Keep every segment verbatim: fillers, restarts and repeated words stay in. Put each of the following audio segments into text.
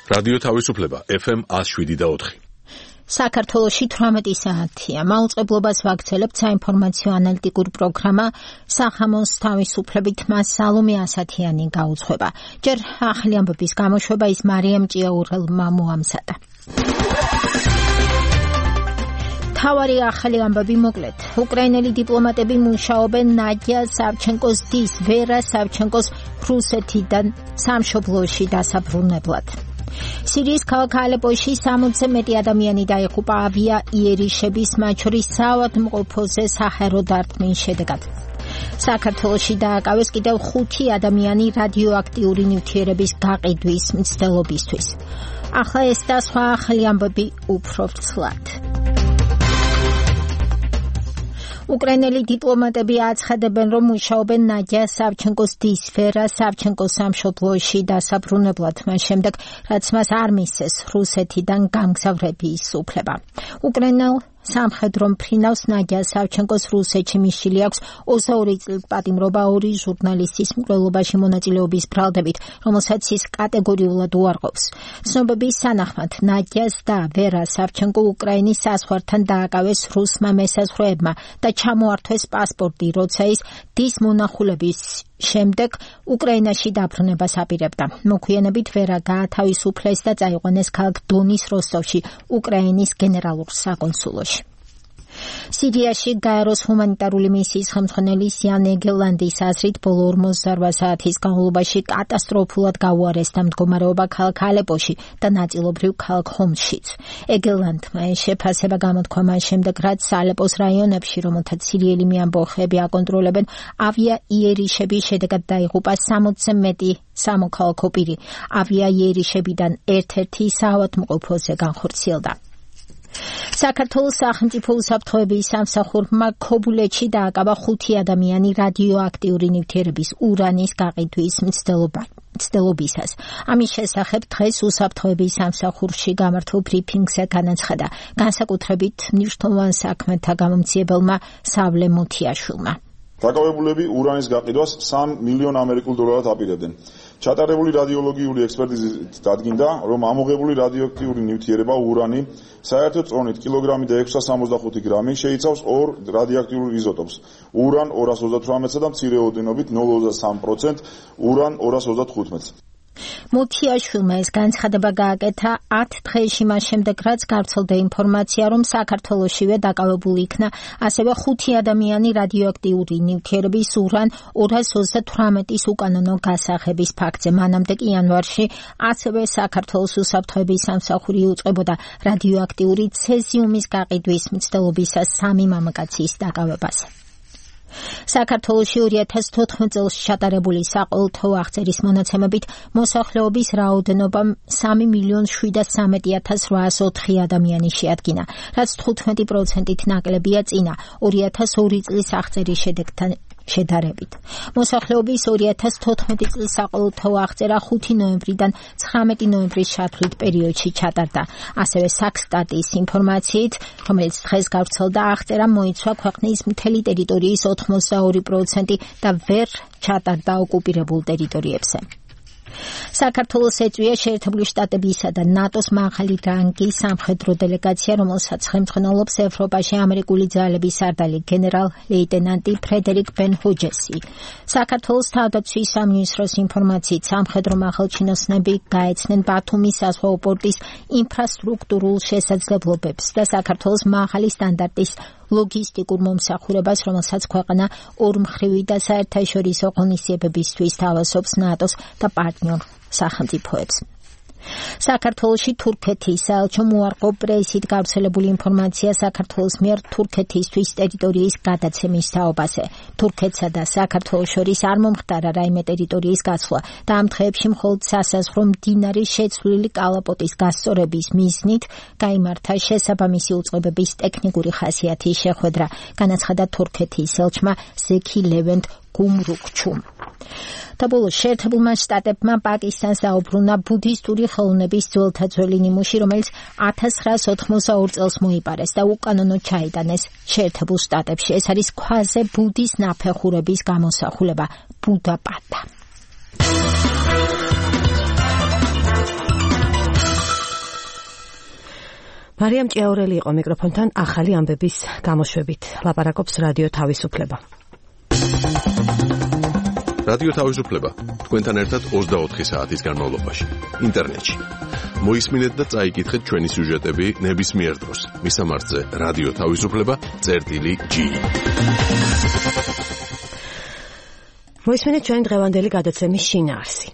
რადიო თავისუფლება ეფ ემ one oh seven და four. საქართველოში თვრამეტი საათია. მაუწყებლობას ვაგრძელებთ საინფორმაციო ანალიტიკურ პროგრამა სახამოს თავისუფლებით მას სალომე ასათიანი გაუძღვება. ჯერ ახალი ამბების გამოშვება ის მარიამ ჭიაურელმა მოამზადა. თავარი ახალი ამბები მოკლედ. უკრაინელი დიპლომატები მუშაობენ ნადია სავჩენკოს დის, ვერა სავჩენკოს რუსეთიდან სამშობლოში დასაბრუნებლად. სირიის ქალაქ ალეპოში სამოცზე მეტი ადამიანი დაიღუპა ავია იერიშების, მათ შორის საავადმყოფოზე საჰაერო დარტყმის შედეგად. საქართველოში დააკავეს კიდევ ხუთი ადამიანი რადიოაქტიური ნივთიერების გაყიდვის მცდელობისთვის. ახლა ეს და სხვა ახალი ამბები უფრო ვრცლად. უკრაინელი დიპლომატები აცხადებენ, რომ მუშაობენ ნადია სავჩენკოს დის, ვერა სავჩენკოს სამშობლოში დასაბრუნებლად, მას შემდეგ, რაც მას არ მისცეს რუსეთიდან გამგზავრების უფლება. უკრაინელ სამხედრო მფრინავს ნადია სავჩენკოს რუსეთში მისული აქვს ოცდაორი წლით პატიმრობა ორი ჟურნალისტის მკვლელობაში მონაწილეობის ბრალდებით, რომელსაც ის კატეგორიულად უარყოფს. ცნობების თანახმად, ნადიას და ვერა სავჩენკო უკრაინის საზღვართან დააკავეს რუსმა მესაზღვრეებმა და ჩამოართვეს პასპორტი, როცა ის დის მონახულების შემდეგ უკრაინაში დაბრუნებას აპირებდა. მოგვიანებით ვერა გაათავისუფლეს და წაიყვანეს ქალაქ დონის როსტოვში, უკრაინის გენერალურ საკონსულოში. სირიაში გაეროს ჰუმანიტარული მისიის ხელმძღვანელის იან ეგელანდის აზრით ბოლო ორმოცდაოთხ საათის განმავლობაში კატასტროფულად გაუარესდა მდგომარეობა ქალაქ ალეპოში და ნაწილობრივ ქალაქ ჰომსშიც. ეგელანდმა ეს შეფასება გამოთქვა მას შემდეგ, რაც ალეპოს რაიონებში, რომელთაც სირიელი მეამბოხეები აკონტროლებენ, ავია იერიშების შედეგად დაიღუპა სამოცზე მეტი სამოქალაქო პირი. ავია იერიშებიდან ერთ-ერთი საავადმყოფოზე განხორციელდა. საქართველოს სახელმწიფო უსაფრთხოების სამსახურმა ქობულეთში დააკავა ხუთი ადამიანი რადიოაქტიური ნივთიერების ურანის გაყიდვის მცდელობისას. ამის შესახებ დღეს უსაფრთხოების სამსახურში გამართულ ბრიფინგზე განაცხადა განსაკუთრებით მნიშვნელოვან საქმეთა გამომცემელმა სავლე მოთიაშვილმა. დაკავებულები ურანის გაყიდვას სამი მილიონი ამერიკულ დოლარად აპირებდნენ. ჩატარებული რადიოლოგიური ექსპერტიზით დადგინდა, რომ ამოღებული რადიოაქტიური ნივთიერება ურანი საერთო წონით კილოგრამი და ექვსი სቶ სამოცდახუთი გრამი შეიცავს ორ რადიოაქტიურ იზოტოპს. ურან ორას ოცდათვრამეტსა და მცირე ოდენობით ნული ოცდაოთხ პროცენტ, ურან ორას ოცდათხუთმეტს. მოთიაშვილმა ეს განცხადება გააკეთა ათ დღეში მას შემდეგ, რაც გავრცელდა ინფორმაცია, რომ საქართველოშივე დაკავებული იქნა ასევე ხუთი ადამიანი რადიოაქტიური ნივთიერების ურან ორას ოცდათვრამეტის უკანონო გასაღების ფაქტზე. მანამდე კი იანვარში ასევე საქართველოს უსაფრთხოების სამსახური უწყებოდა რადიოაქტიური ცეზიუმის გაყიდვის მცდელობისას სამი მამაკაცის დაკავებას. საქართველოში ორი ათას თოთხმეტ წელს ჩატარებული საყოველთაო აღწერის მონაცემებით მოსახლეობის რაოდენობა სამი მილიონი შვიდას სამეტი ათას რვაას ოთხი ადამიანი შეადგინა, რაც თხუთმეტი პროცენტით ნაკლებია წინა ორი ათას ორი წლის აღწერის შედეგთან შედარებით. მოსახლეობის ორი ათას თოთხმეტი წლის საყოველთაო აღწერა ხუთი ნოემბრიდან ცხრამეტი ნოემბრის ჩათვლით პერიოდში ჩატარდა. ასევე საქსტატის ინფორმაციით, რომელიც დღეს გავრცელდა, აღწერა მოიცვა ქვეყნის მთელი ტერიტორიის ოთხმოცდაორი პროცენტი და ვერ ჩატარდა ოკუპირებულ ტერიტორიებზე. საქართველოს ეწვია შეერთებული შტატებისა და ნატოს მაღალი რანგის სამხედრო დელეგაცია, რომელსაც ხელმძღვანელობს ევროპაში ამერიკული ძალების სარდალი გენერალ-ლეიტენანტი ფრედერიკ ბენ ჰოჯესი. საქართველოს თავდაცვის სამინისტროს ინფორმაციით, სამხედრო მაღალჩინოსნები გაეცნენ ბათუმის საზღვაო პორტის ინფრასტრუქტურულ შესაძლებლობებს და საქართველოს მაღალი სტანდარტის ლოგისტიკურ მომსახურებას, რომელსაც ქვეყანა ორმხრივი და საერთაშორისო ღონისძიებებისთვის თავაზობს ნატოს და პარტნიორ სახელმწიფოებს. საქართველოში თურქეთის საელჩო უარყო პრესით გავრცელებული ინფორმაცია საქართველოს მიერ თურქეთისთვის ტერიტორიის გადაცემის თაობაზე. თურქეთსა და საქართველოს შორის არ მომხდარა რაიმე ტერიტორიის გაცვლა და ამ დღეებში მხოლოდ სასაზღვრო მდინარის შეცვლილი კალაპოტის გასწორების მიზნით გაიმართა შესაბამისი უწყებების ტექნიკური ხასიათის შეხვედრა, განაცხადა თურქეთის ელჩმა ზექი ლევენტ გუმრუქჩუმ. და ბოლოს შეერთებულმა შტატებმა პაკისტანს დაუბრუნა ბუდისტური ხელოვნების ძველთა ძველი ნიმუში, რომელიც ათას ცხრაას ოთხმოცდაორ წელს მოიპარეს და უკანონოდ ჩაიტანეს შეერთებულ შტატებში. ეს არის ქვაზე ბუდის ნაფეხურების გამოსახულება ბუდაპატა. მარიამ ჭიაურელი იყო მიკროფონთან ახალი ამბების გამოშვებით. ლაპარაკობს რადიო თავისუფლება. რადიო თავისუფლება თქვენთან ერთად ოცდაოთხი საათის განმავლობაში ინტერნეტში. მოისმინეთ და წაიკითხეთ ჩვენი სიუჟეტები ნებისმიერ დროს. მისამართზე რადიო თავისუფლება წერტილი ჯი. მოისმინეთ ჩვენი დღევანდელი გადაცემის შინაარსი.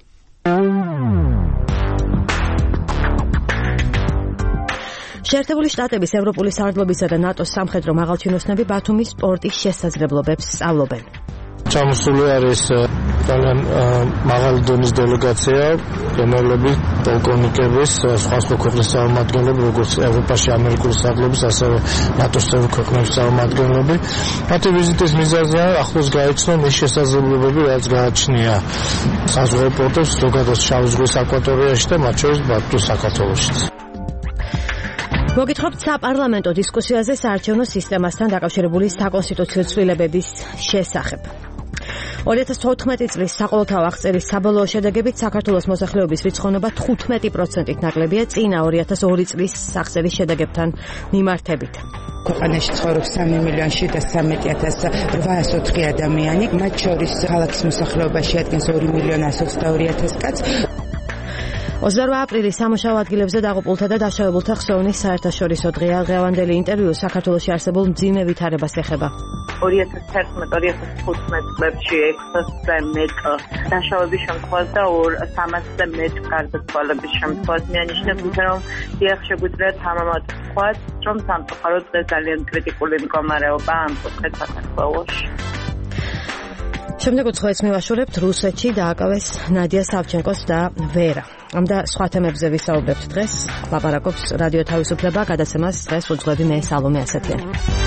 შეერთებული შტატების ევროპული სარდლობისა და ნატოს სამხედრო მაღალჩინოსნები ბათუმის სპორტის შესაძლებლობებს სწავლობენ. ჩამოსული არის ძალიან მაღალი დონის დელეგაცია, გენერლების, პოლკოვნიკების, სხვა სხვა ქვეყნის წარმომადგენლები, როგორც ევროპაში ამერიკული სარდლობის, ასევე ნატოს წევრი ქვეყნების წარმომადგენლები. მათი ვიზიტის მიზეზია ახლოს გაიცნონ ის შესაძლებლობები, რაც გააჩნია საზღვაო პორტებს, ზოგადად შავი ზღვის აკვატორიაში და მათ შორის ბათუმის საქართველოშიც. მოგითხრობთ საპარლამენტო დისკუსიაზე საარჩევნო სისტემასთან დაკავშირებული საკონსტიტუციო ცვლილებების შესახებ. ორი ათას თოთხმეტი წლის საყოველთაო აღწერის საბოლოო შედეგებით საქართველოს მოსახლეობის რიცხოვნობა თხუთმეტი პროცენტით ნაკლებია წინა ორი ათას ორი წლის აღწერის შედეგებთან მიმართებით. ქვეყანაში ცხოვრობს სამი მილიონი შვიდასამეტი ათას რვაას ოთხი ადამიანი, მათ შორის ქალაქის მოსახლეობა შეადგენს ორი მილიონი ასი ოცდაორი ათას კაცს. ოცდარვა აპრილის სამუშაო ადგილებზე დაღუპულთა და დაშავებულთა ხსოვნის საერთაშორისო დღეა. დღევანდელი ინტერვიუ საქართველოში არსებულ მძიმე ვითარებას ეხება. ორი ათას თერთმეტ ორი ათას თხუთმეტ წლებში ექვსასზე მეტ დაშავების შემთხვევას და სამასზე მეტ გარდაცვალების შემთხვევას მიანიშნებს, რომ დიახ, შეგვიძლია თამამად ვთქვათ, რომ სამწუხაროდ დღეს ძალიან კრიტიკული მდგომარეობა ამ კუთხით საქართველოში. შემდეგ უცხოეთს მივაშორებთ რუსეთში დააკავეს ნადია სავჩენკოს და ვერა. ამ და სხვა თემებზე ვისაუბრებთ დღეს. ლაპარაკობს რადიო თავისუფლება, გადაცემას დღეს უძღვები მე სალომე ასათიანი.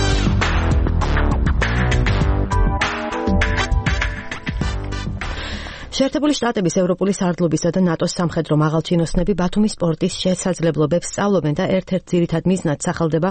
შეერთებული შტატების ევროპული სარდლობისა და ნატოს სამხედრო მაღალჩინოსნები ბათუმის სპორტის შესაძლებლობებს სწავლობენ და ერთ-ერთ ძირითად მიზნად სახელდება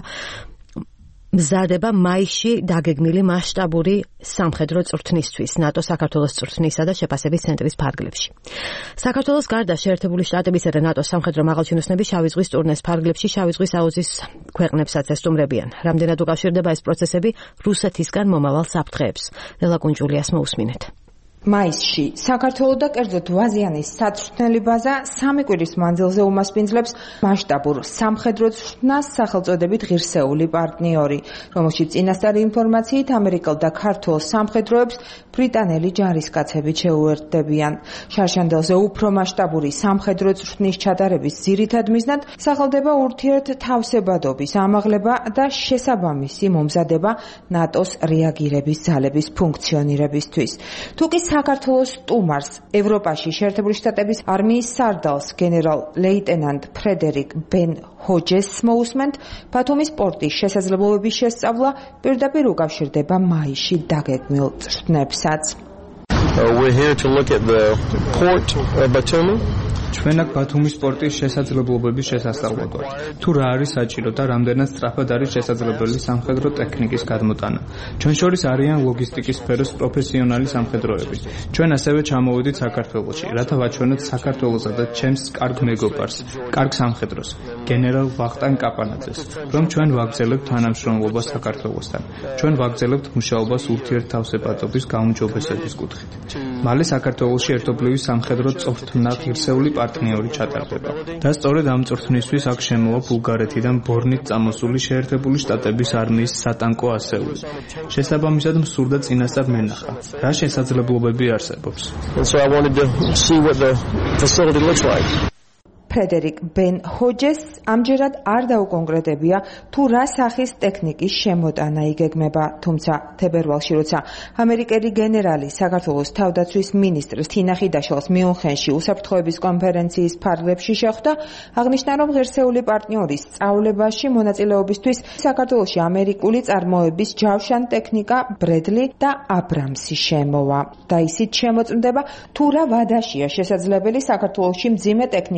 მზადება მაისში დაგეგმილი მასშტაბური სამხედრო წვრთნისთვის ნატო საქართველოს წვრთნისა და შეფასების ცენტრის ფარგლებში. საქართველოს გარდა შეერთებული შტატებისა და ნატოს სამხედრო მაღალჩინოსნები შავი ზღვის ტურნეს ფარგლებში შავი ზღვის აუზის ქვეყნებსაც ესტუმრებიან. რამდენად უკავშირდება ეს პროცესები რუსეთისგან მომავალ საფრთხეებს? ლელა კუნჯულიას მოусმინეთ. მაისში საქართველოს და კერძოდ ვაზიანის საწვრთნელი ბაზა სამი კვირის მანძილზე უმასპინძლებს მასშტაბურ სამხედრო წვრთნას სახელწოდებით ღირსეული პარტნიორი, რომელშიც წინასწარი ინფორმაციით ამერიკელ და ქართულ სამხედროებს ბრიტანელი ჯარისკაცები შეუერთდებიან. შარშანდელზე უფრო მასშტაბური სამხედრო წვრთნის ჩატარების ძირითად მიზნად სახელდება ურთიერთთავსებადობის ამაღლება და შესაბამისი მომზადება ნატოს რეაგირების ძალების ფუნქციონირებისთვის. თუკი საქართველოს სტუმარს ევროპაში შეერთებული შტატების არმიის სარდალს გენერალ ლეიტენანტ ფრედერიკ ბენ ჰოჯეს მოусმენთ, ბათუმის სპორტის შესაძლებლობების შესწავლა პირდაპირ უკავშირდება მაისში დაგეგმილ წვრთნებსაც. We're here to look at the port of Batumi. ჩვენ აქ ბათუმის სპორტის შესაძლებლობების შესასწავლად ვართ. თუ რა არის საჭირო და რამდენად სწრაფად არის შესაძლებელი სამხედრო ტექნიკის გადმოტანა. ჩვენ შორის არიან ლოგისტიკის სფეროს პროფესიონალი სამხედროები. ჩვენ ასევე ჩამოვედით საქართველოში, რათა ვაჩვენოთ საქართველოსა და ჩემს კარგ მეგობარს, კარგ სამხედროს, გენერალ ვახტანგ კაპანაძეს, რომ ჩვენ ვაგრძელებთ თანამშრომლობას საქართველოსთან. ჩვენ ვაგრძელებთ მუშაობას ურთიერთთავსებადობის გაუმჯობესების კუთხით. მალე საქართველოში ერთობლივი სამხედრო წვრთნა ღირსეული პარტნიორი ჩატარდება. და სწორედ ამ წვრთნისთვის აქ შემოვა ბულგარეთიდან ბორნით წამოსული შეერთებული შტატების არმიის სატანკო ასეული. შესაბამისად მსურდა წინასწარ მენახა, რა შესაძლებლობები არსებობს. And so I wanted to see what the facility looks like. ფრედერიკ ბენ ჰოჯეს ამჯერად არ დაუკონკრეტებია თუ რა სახის ტექნიკის შემოტანა იგეგმება, თუმცა თებერვალში, როცა ამერიკელი გენერალი საქართველოს თავდაცვის მინისტრს თინა ხიდაშვილს მიუნხენში უსაფრთხოების კონფერენციის ფარგლებში შეხვდა, აღნიშნა, რომ ღირსეული პარტნიორის სწავლებაში მონაწილეობისთვის საქართველოში ამერიკული წარმოების ჯავშან ტექნიკა ბრედლი და აბრამსი შემოვა და ისიც შემოწმდება თუ რა ვადაშია შესაძლებელი საქართველოში მძიმე ტექნიკისა და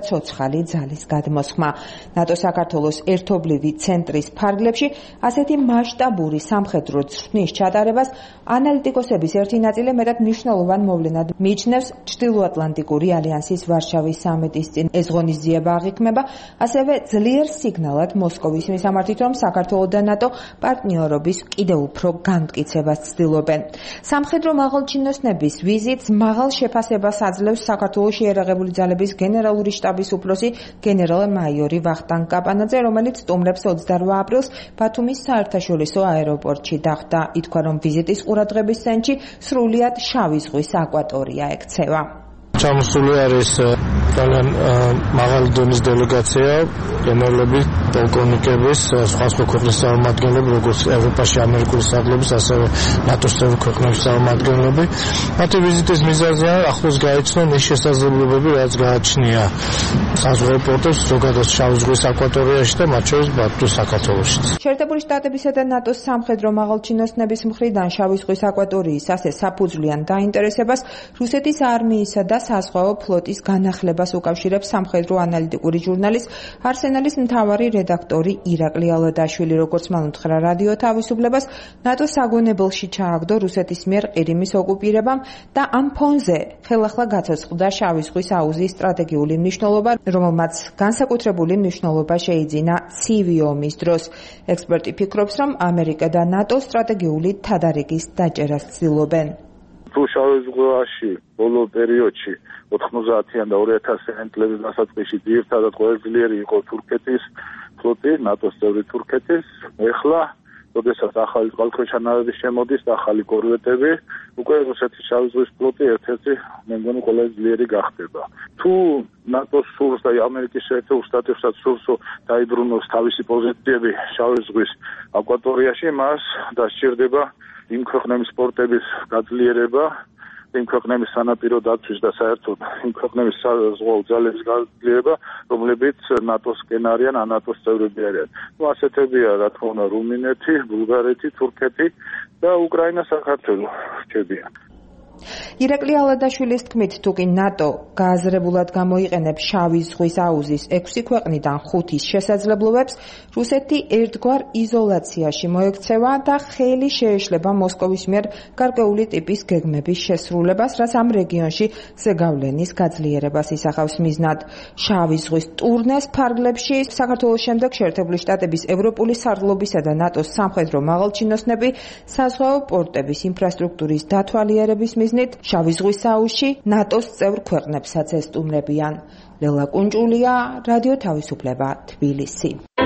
ცოცხალი ძალის გადმოსხმა. ნატო საქართველოს ერთობლივი ცენტრის ფარგლებში ასეთი მასშტაბური სამხედრო ცვლის ჩატარებას ანალიტიკოსების ერთი ნაწილი მეტად მნიშვნელოვან მოვლენად მიიჩნევს. ჩრდილოატლანტიკური ალიანსის ვარშავის სამიტის წინ ეს ღონისძიება აღიქმება, ასევე ძლიერ სიგნალად მოსკოვის მისამართით, რომ საქართველო და ნატო პარტნიორობის კიდევ უფრო განმტკიცებას ცდილობენ. სამხედრო მაღალჩინოსნების ვიზიტს მაღალ შეფასებას აძლევს საქართველოს შეიარაღებული ძალების გენერალური შტაბის უფროსი გენერალ-მაიორი ვახტანგ კაპანაძე, რომელიც სტუმრებს ოცდაორ აპრილს ბათუმის საერთაშორისო აეროპორტში დახვდა. ითქვა, რომ ვიზიტის ყურადღების ცენტრში სრულიად შავი ზღვის აკვატორია ექცევა. ჩამოსული არის ძალიან მაღალი დონის დელეგაცია, გენერლების, პოლკოვნიკების, სხვა სხვა ქვეყნის წარმომადგენლები, როგორც ევროპაში ამერიკული საგლების, ასევე ნატოს წევრი ქვეყნების წარმომადგენლები. მათი ვიზიტის მიზეზია ახლოს გაიცნონ ის შესაძლებლობები, რაც გააჩნია საზღვაო პორტებს, ზოგადად შავი ზღვის აკვატორიაში და მათ შორის ბათუმის საქართველოშიც. შეერთებული შტატებისა და ნატოს სამხედრო მაღალჩინოსნების მხრიდან შავი ზღვის აკვატორიის ასე საფუძვლიან დაინტერესებას რუსეთის არმიისა და საზღვაო ფლოტის განახლებას უკავშირებს სამხედრო ანალიტიკური ჟურნალის არსენალის მთავარი რედაქტორი ირაკლი ალადაშვილი. როგორც მან უთხრა რადიო თავისუფლებას, ნატოს საგონებელში ჩააგდო რუსეთის მიერ ყირიმის ოკუპირებამ და ამ ფონზე ხელახლა გაცოცხლდა შავი ზღვის აუზის სტრატეგიული მნიშვნელობა, რომელმაც განსაკუთრებული მნიშვნელობა შეიძინა ცივი ომის დროს. ექსპერტი ფიქრობს, რომ ამერიკა და ნატო სტრატეგიული თადარიგის დაჭერას ცდილობენ. თუ შავი ზღვაში ბოლო პერიოდში ოთხმოცდაათიან და ორი ათასიან წლების დასაწყისში ძირითადად ყველაზე ძლიერი იყო თურქეთის ფლოტი, ნატოს წევრი თურქეთის. ეხლა, როდესაც ახალი წყალქვეშა შემოდის და ახალი კორვეტები, უკვე რუსეთის შავი ზღვის ფლოტი ერთ-ერთი მე მგონი ყველაზე ძლიერი გახდება. თუ ნატოს სურს და ამერიკის შეერთებულ შტატებსაც სურს დაიბრუნოს თავისი პოზიციები შავი ზღვის აკვატორიაში, მას დასჭირდება იმ ქვეყნების სპორტების გაძლიერება, იმ ქვეყნების სანაპირო დაცვის და საერთოდ იმ ქვეყნების საზღვაო ძალების გაძლიერება, რომლებიც ნატოსკენ არიან, ან ნატოს წევრები არიან. ნუ ასეთებია, რა თქმა უნდა, რუმინეთი, ბულგარეთი, თურქეთი და უკრაინა, საქართველო რჩებიან. ირაკლი ალადაშვილის თქმით, თუკი ნატო გააზრებულად გამოიყენებს შავი ზღვის აუზის ექვსი ქვეყნიდან ხუთის შესაძლებლობებს, რუსეთი ერთგვარ იზოლაციაში მოექცევა და ხელი შეეშლება მოსკოვის მიერ გარკვეული ტიპის გეგმების შესრულებას, რაც ამ რეგიონში ზეგავლენის გაძლიერებას ისახავს მიზნად. შავი ზღვის ტურნეს ფარგლებში საქართველოს შემდეგ შეერთებული შტატების ევროპული სარდლობისა და ნატოს სამხედრო მაღალჩინოსნები საზღვაო პორტების ინფრასტრუქტურის დათვალიერების მიზნით შავი ზღვის აუზში ნატოს წევრ ქვეყნებსაც ესტუმრებიან. ლელა კუნჭულია, რადიო თავისუფლება, თბილისი.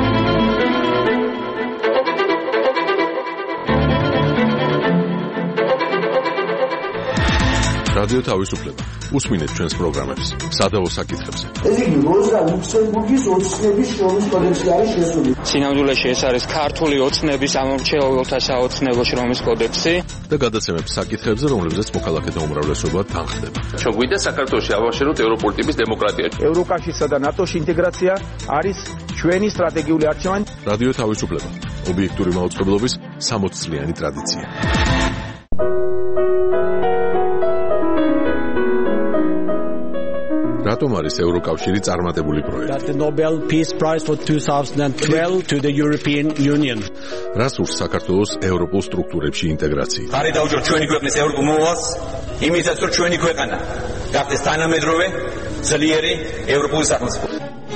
რადიო თავისუფლება. უსმინეთ ჩვენს პროგრამებს სადავო საკითხებზე. ეს იგი როზა ლუქსემბურგის ოცნების შრომის კოდექსი არის შესული. სინამდვილეში ეს არის ქართული ოცნების ამორჩეულთა საოცნებო შრომის კოდექსი და გადაცემებს საკითხებზე, რომლებზეც მოქალაქეთა უმრავლესობა თანხდება. ჩვენ გვინდა საქართველოში ავაშენოთ ევროპული ტიპის დემოკრატია. ევროკავშირსა და ნატოს ინტეგრაცია არის ჩვენი სტრატეგიული არჩევანი. რადიო თავისუფლება. ობიექტური მაუწყებლობის სამოც წლიანი ტრადიცია. რატომ არის ევროკავშირი წარმატებული პროექტი? The Nobel Peace Prize for twenty twelve to the European Union. რას ურს საქართველოს ევროპულ სტრუქტურებში ინტეგრაცია? ხარი დაუჭირ ჩვენი ქვეყნის ევროპულ მოვალს, იმისაც რომ ჩვენი ქვეყანა გახდეს თანამედროვე, ძლიერი ევროპული სახელმწიფო.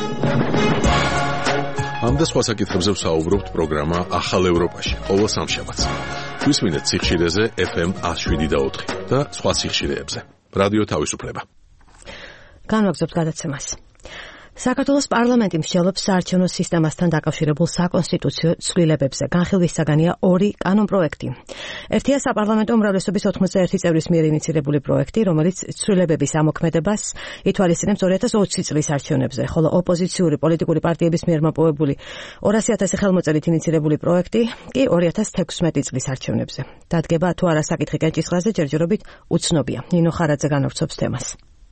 ამ და სხვა საკითხებზე ვსაუბრობთ პროგრამა ახალ ევროპაში, ყოველ სამშაბათს. გვისმინეთ სიხშირეზე ეფ ემ one oh seven და ოთხი და სხვა სიხშირეებზე. რადიო თავისუფლება. განვაგრძობთ გადაცემას. საქართველოს პარლამენტი მსჯელობს საარჩევნო სისტემასთან დაკავშირებულ საკონსტიტუციო ცვლილებებზე. განხილვის საგანია ორი კანონპროექტი. ერთია საპარლამენტო უმრავლესობის ოთხმოცდაერთი წევრის მიერ ინიცირებული პროექტი, რომელიც ცვლილებების ამოქმედებას ითვალისწინებს ორი ათას ოცი წლის არჩევნებზე, ხოლო ოპოზიციური პოლიტიკური პარტიების მიერ მოპოვებული ორასი ათასი ხელმოწერით ინიცირებული პროექტი კი ორი ათას თექვსმეტი წლის არჩევნებზე. დადგება თუ არა საკითხი კენჭისყრაზე ჯერჯერობით უცნობია. ნინო ხარაძე განავრცობს თემას.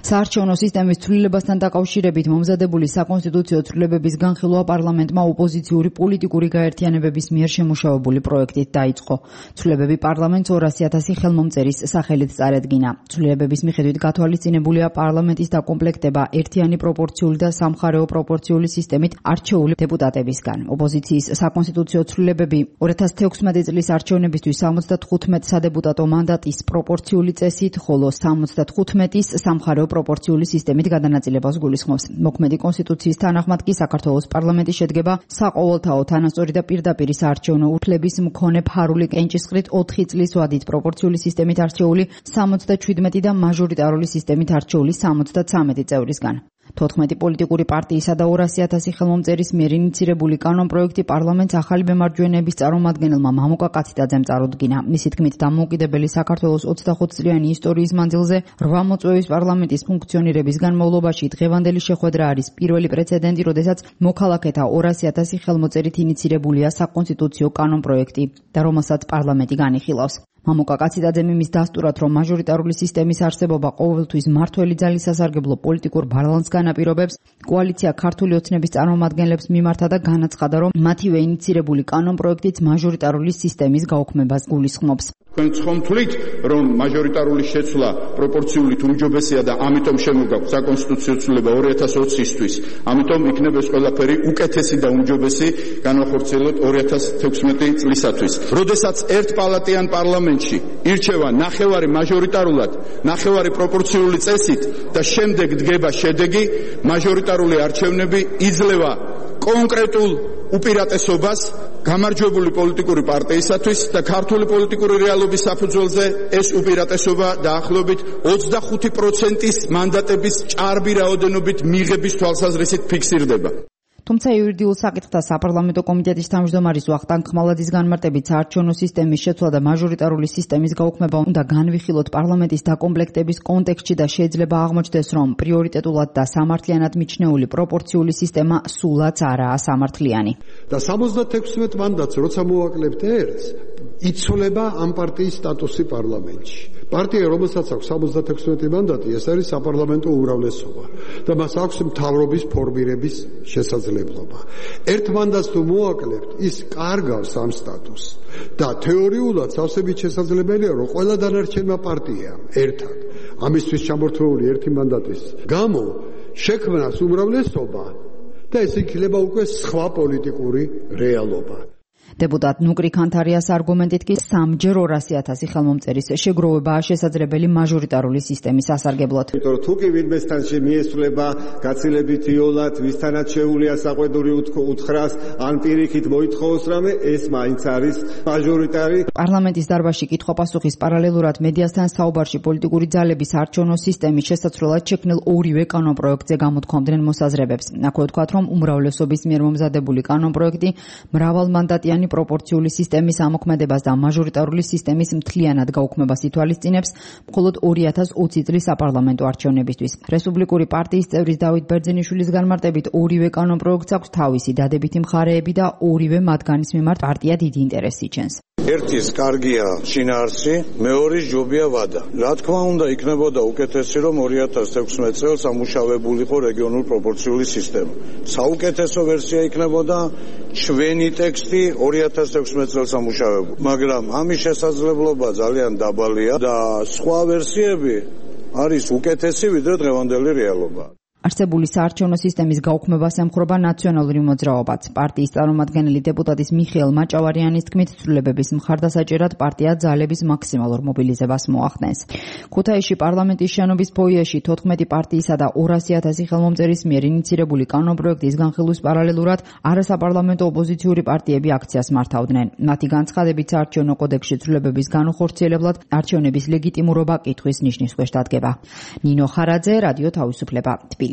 საარჩევნო სისტემის ცვლილებასთან დაკავშირებით მომზადებული საკონსტიტუციო ცვლილებების განხილვა პარლამენტმა ოპოზიციური პოლიტიკური გაერთიანებების მიერ შემუშავებული პროექტით დაიწყო. ცვლილებები პარლამენტს ორასი ათასი ხელმომწერის სახელით წარედგინა. ცვლილებების მიხედვით გათვალისწინებულია პარლამენტის დაკომპლექტება ერთიანი პროპორციული და სამხარეო პროპორციული სისტემით არჩეული დეპუტატებისგან. ოპოზიციის საკონსტიტუციო ცვლილებები ორი ათას თექვსმეტი წლის არჩევნებისთვის ოცდახუთმეტ სადეპუტატო მანდატის პროპორციული წესით, ხოლო ოცდახუთმეტის სამხარეო პროპორციული სისტემით გადანაწილებას გულისხმობს. მოქმედი კონსტიტუციის თანახმად კი საქართველოს პარლამენტი შედგება საყოველთაო, თანასწორი და პირდაპირი საარჩევნო უფლების მქონე ფარული კენჭისყრით ოთხი წლის ვადით პროპორციული სისტემით არჩეული სამოცდაჩვიდმეტი და მაჟორიტარული სისტემით არჩეული სამოცდაცამეტი წევრისგან. თოთხმეტი პოლიტიკური პარტიისა და ორასი ათასი ხელმომწერის მიერ ინიცირებული კანონპროექტი პარლამენტს ახალი მემარჯვენეების წარმომადგენელმა მამუკა კაციდაძემ წარუდგინა. მისი თქმით, დამოუკიდებელი საქართველოს ოცდახუთწლიანი ისტორიის მანძილზე რვა მოწვევის პარლამენტის ფუნქციონირების განმავლობაში დღევანდელი შეხვედრა არის პირველი პრეცედენტი, როდესაც მოქალაქეთა ორასი ათასი ხელმოწერით ინიცირებულია საკონსტიტუციო კანონპროექტი და რომელსაც პარლამენტი განიხილავს. მამუკა კაციდაძემ იმის დასტურად, რომ მაჟორიტარული სისტემის არსებობა ყოველთვის მართველი ძალის სასარგებლო პოლიტიკურ ბალანსს განაპირობებს, კოალიცია ქართული ოცნების წარმომადგენლებს მიმართა და განაცხადა, რომ მათივე ინიცირებული კანონპროექტიც მაჟორიტარული სისტემის გაუქმებას გულისხმობს. თქვენ ცხომთვლით, რომ მაჟორიტარული შეცვლა პროპორციულით უმჯობესია და ამიტომ შემოგაქვს საკონსტიტუციო ცვლილება ორი ათას ოცისთვის. ამიტომ იქნება ეს ყველაფერი უკეთესი და უმჯობესი განახორციელოთ ორი ათას თექვსმეტი წლისათვის. როდესაც ერთპალატიან პარლამენტში ირჩევა ნახევარი მაჟორიტარულად, ნახევარი პროპორციული წესით და შემდეგ დგება შედეგი, მაჟორიტარული არჩევნები იძლევა კონკრეტულ უპირატესობას გამარჯვებული პოლიტიკური პარტიისათვის და ქართული პოლიტიკური რეალობის საფუძველზე ეს უპირატესობა დაახლოებით ოცდახუთი პროცენტის მანდატების ჭარბი რაოდენობით მიღების თვალსაზრისით ფიქსირდება. თუმცა იურიდიულ საკითხთა საპარლამენტო კომიტეტის თავმჯდომარის ვახტანგ ხმალაძის განმარტებით საარჩევნო სისტემის შეცვლა და მაჟორიტარული სისტემის გაუქმება უნდა განვიხილოთ პარლამენტის დაკომპლექტების კონტექსტში და შეიძლება აღმოჩნდეს, რომ პრიორიტეტულად და სამართლიანად მიჩნეული პროპორციული სისტემა სულაც არაა სამართლიანი. და სამოცდათექვსმეტ მანდატს როცა მოვაკლებთ ერთს, იცოლება ამ პარტიის სტატუსი პარლამენტში. პარტია, რომელსაც აქვს სამოცდათექვსმეტი მანდატი, ეს არის საპარლამენტო უმრავლესობა და მას აქვს მთავრობის ფორმირების შესაძლებლობა. ერთ მანდატს თუ მოაკლებთ, ის კარგავს ამ სტატუსს და თეორიულად სავსებით შესაძლებელია, რომ ყველა დანარჩენმა პარტიამ ერთად ამისთვის ჩამორთმეული ერთი მანდატის გამო შექმნას უმრავლესობა და ეს იქნება უკვე სხვა პოლიტიკური რეალობა. დეპუტატ ნუკრი ქანთარიას არგუმენტით კი სამჯერ ორასი ათასი ხელმომწერის შეგროვებაა შესაძლებელი მაჟორიტარული სისტემის სასარგებლოდ. იმიტომ რომ თუ კი ვინმესთან მიესწრება გაცილებით იოლად, ვისთანაც შეუულია საყვედური უთხრას, ან პირიქით მოითხოვოს რამე, ეს მაინც არის მაჟორიტარი. პარლამენტის დარბაზში კითხვა-პასუხის პარალელურად მედიასთან საუბარში პოლიტიკური ძალების არჩევნო სისტემის შესაცვლელად შექმნილ ორივე კანონპროექტზე გამოთქვამდნენ მოსაზრებებს. აქვე ვთქვათ, რომ უმრავლესობის მიერ მომზადებული კანონპროექტი მრავალმანდატიანი პროპორციული სისტემის ამოქმედებას და მაჟორიტარული სისტემის მთლიანად გაუქმებას ითვალისწინებს, მხოლოდ ორი ათას ოცი წლის საპარლამენტო არჩევნებისთვის. რესპუბლიკური პარტიის წევრის დავით ბერძენიშვილის განმარტებით, ორივე კანონპროექტს აქვს თავისი დადებითი მხარეები და ორივე მათგანის მიმართ პარტია დიდი ინტერესს იჩენს. ერთის კარგია შინაარსი, მეორის ჯობია ვადა. რა თქმა უნდა, იქნებოდა უკეთესი, რომ ორი ათას თექვსმეტ წელს ამუშავებულიყო რეგიონულ პროპორციული სისტემა. საუკეთესო ვერსია იქნებოდა ჩვენი ტექსტი ორი ათას თექვსმეტ წელს ამუშავებული. მაგრამ ამის შესაძლებლობა ძალიან დაბალია და სხვა ვერსიები არის უკეთესი ვიდრე დღევანდელი რეალობა. არსებული საარჩევნო სისტემის გაუქმებას ემხრობა ნაციონალური მოძრაობაც. პარტიის წარმომადგენელი დეპუტატის მიხეილ მაჭავარიანის თქმით, ცვლილებების მხარდასაჭერად პარტია ძალების მაქსიმალურ მობილიზებას მოახდენს. ქუთაისში პარლამენტის შენობის ფოიეში თოთხმეტი პარტიისა და ორასი ათასი ხელმომწერის მიერ ინიცირებული კანონპროექტის განხილვის პარალელურად არასაპარლამენტო ოპოზიციური პარტიები აქციას მართავდნენ. მათი განცხადებით, საარჩევნო კოდექსში ცვლილებების განუხორციელებლად არჩევნების ლეგიტიმურობა კითხვის ნიშნის ქვეშ დადგება. ნინო ხარაძე, რადიო თავისუფლება, თბილისი.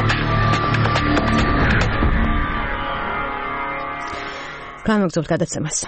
განვაგრძობთ გადაცემას.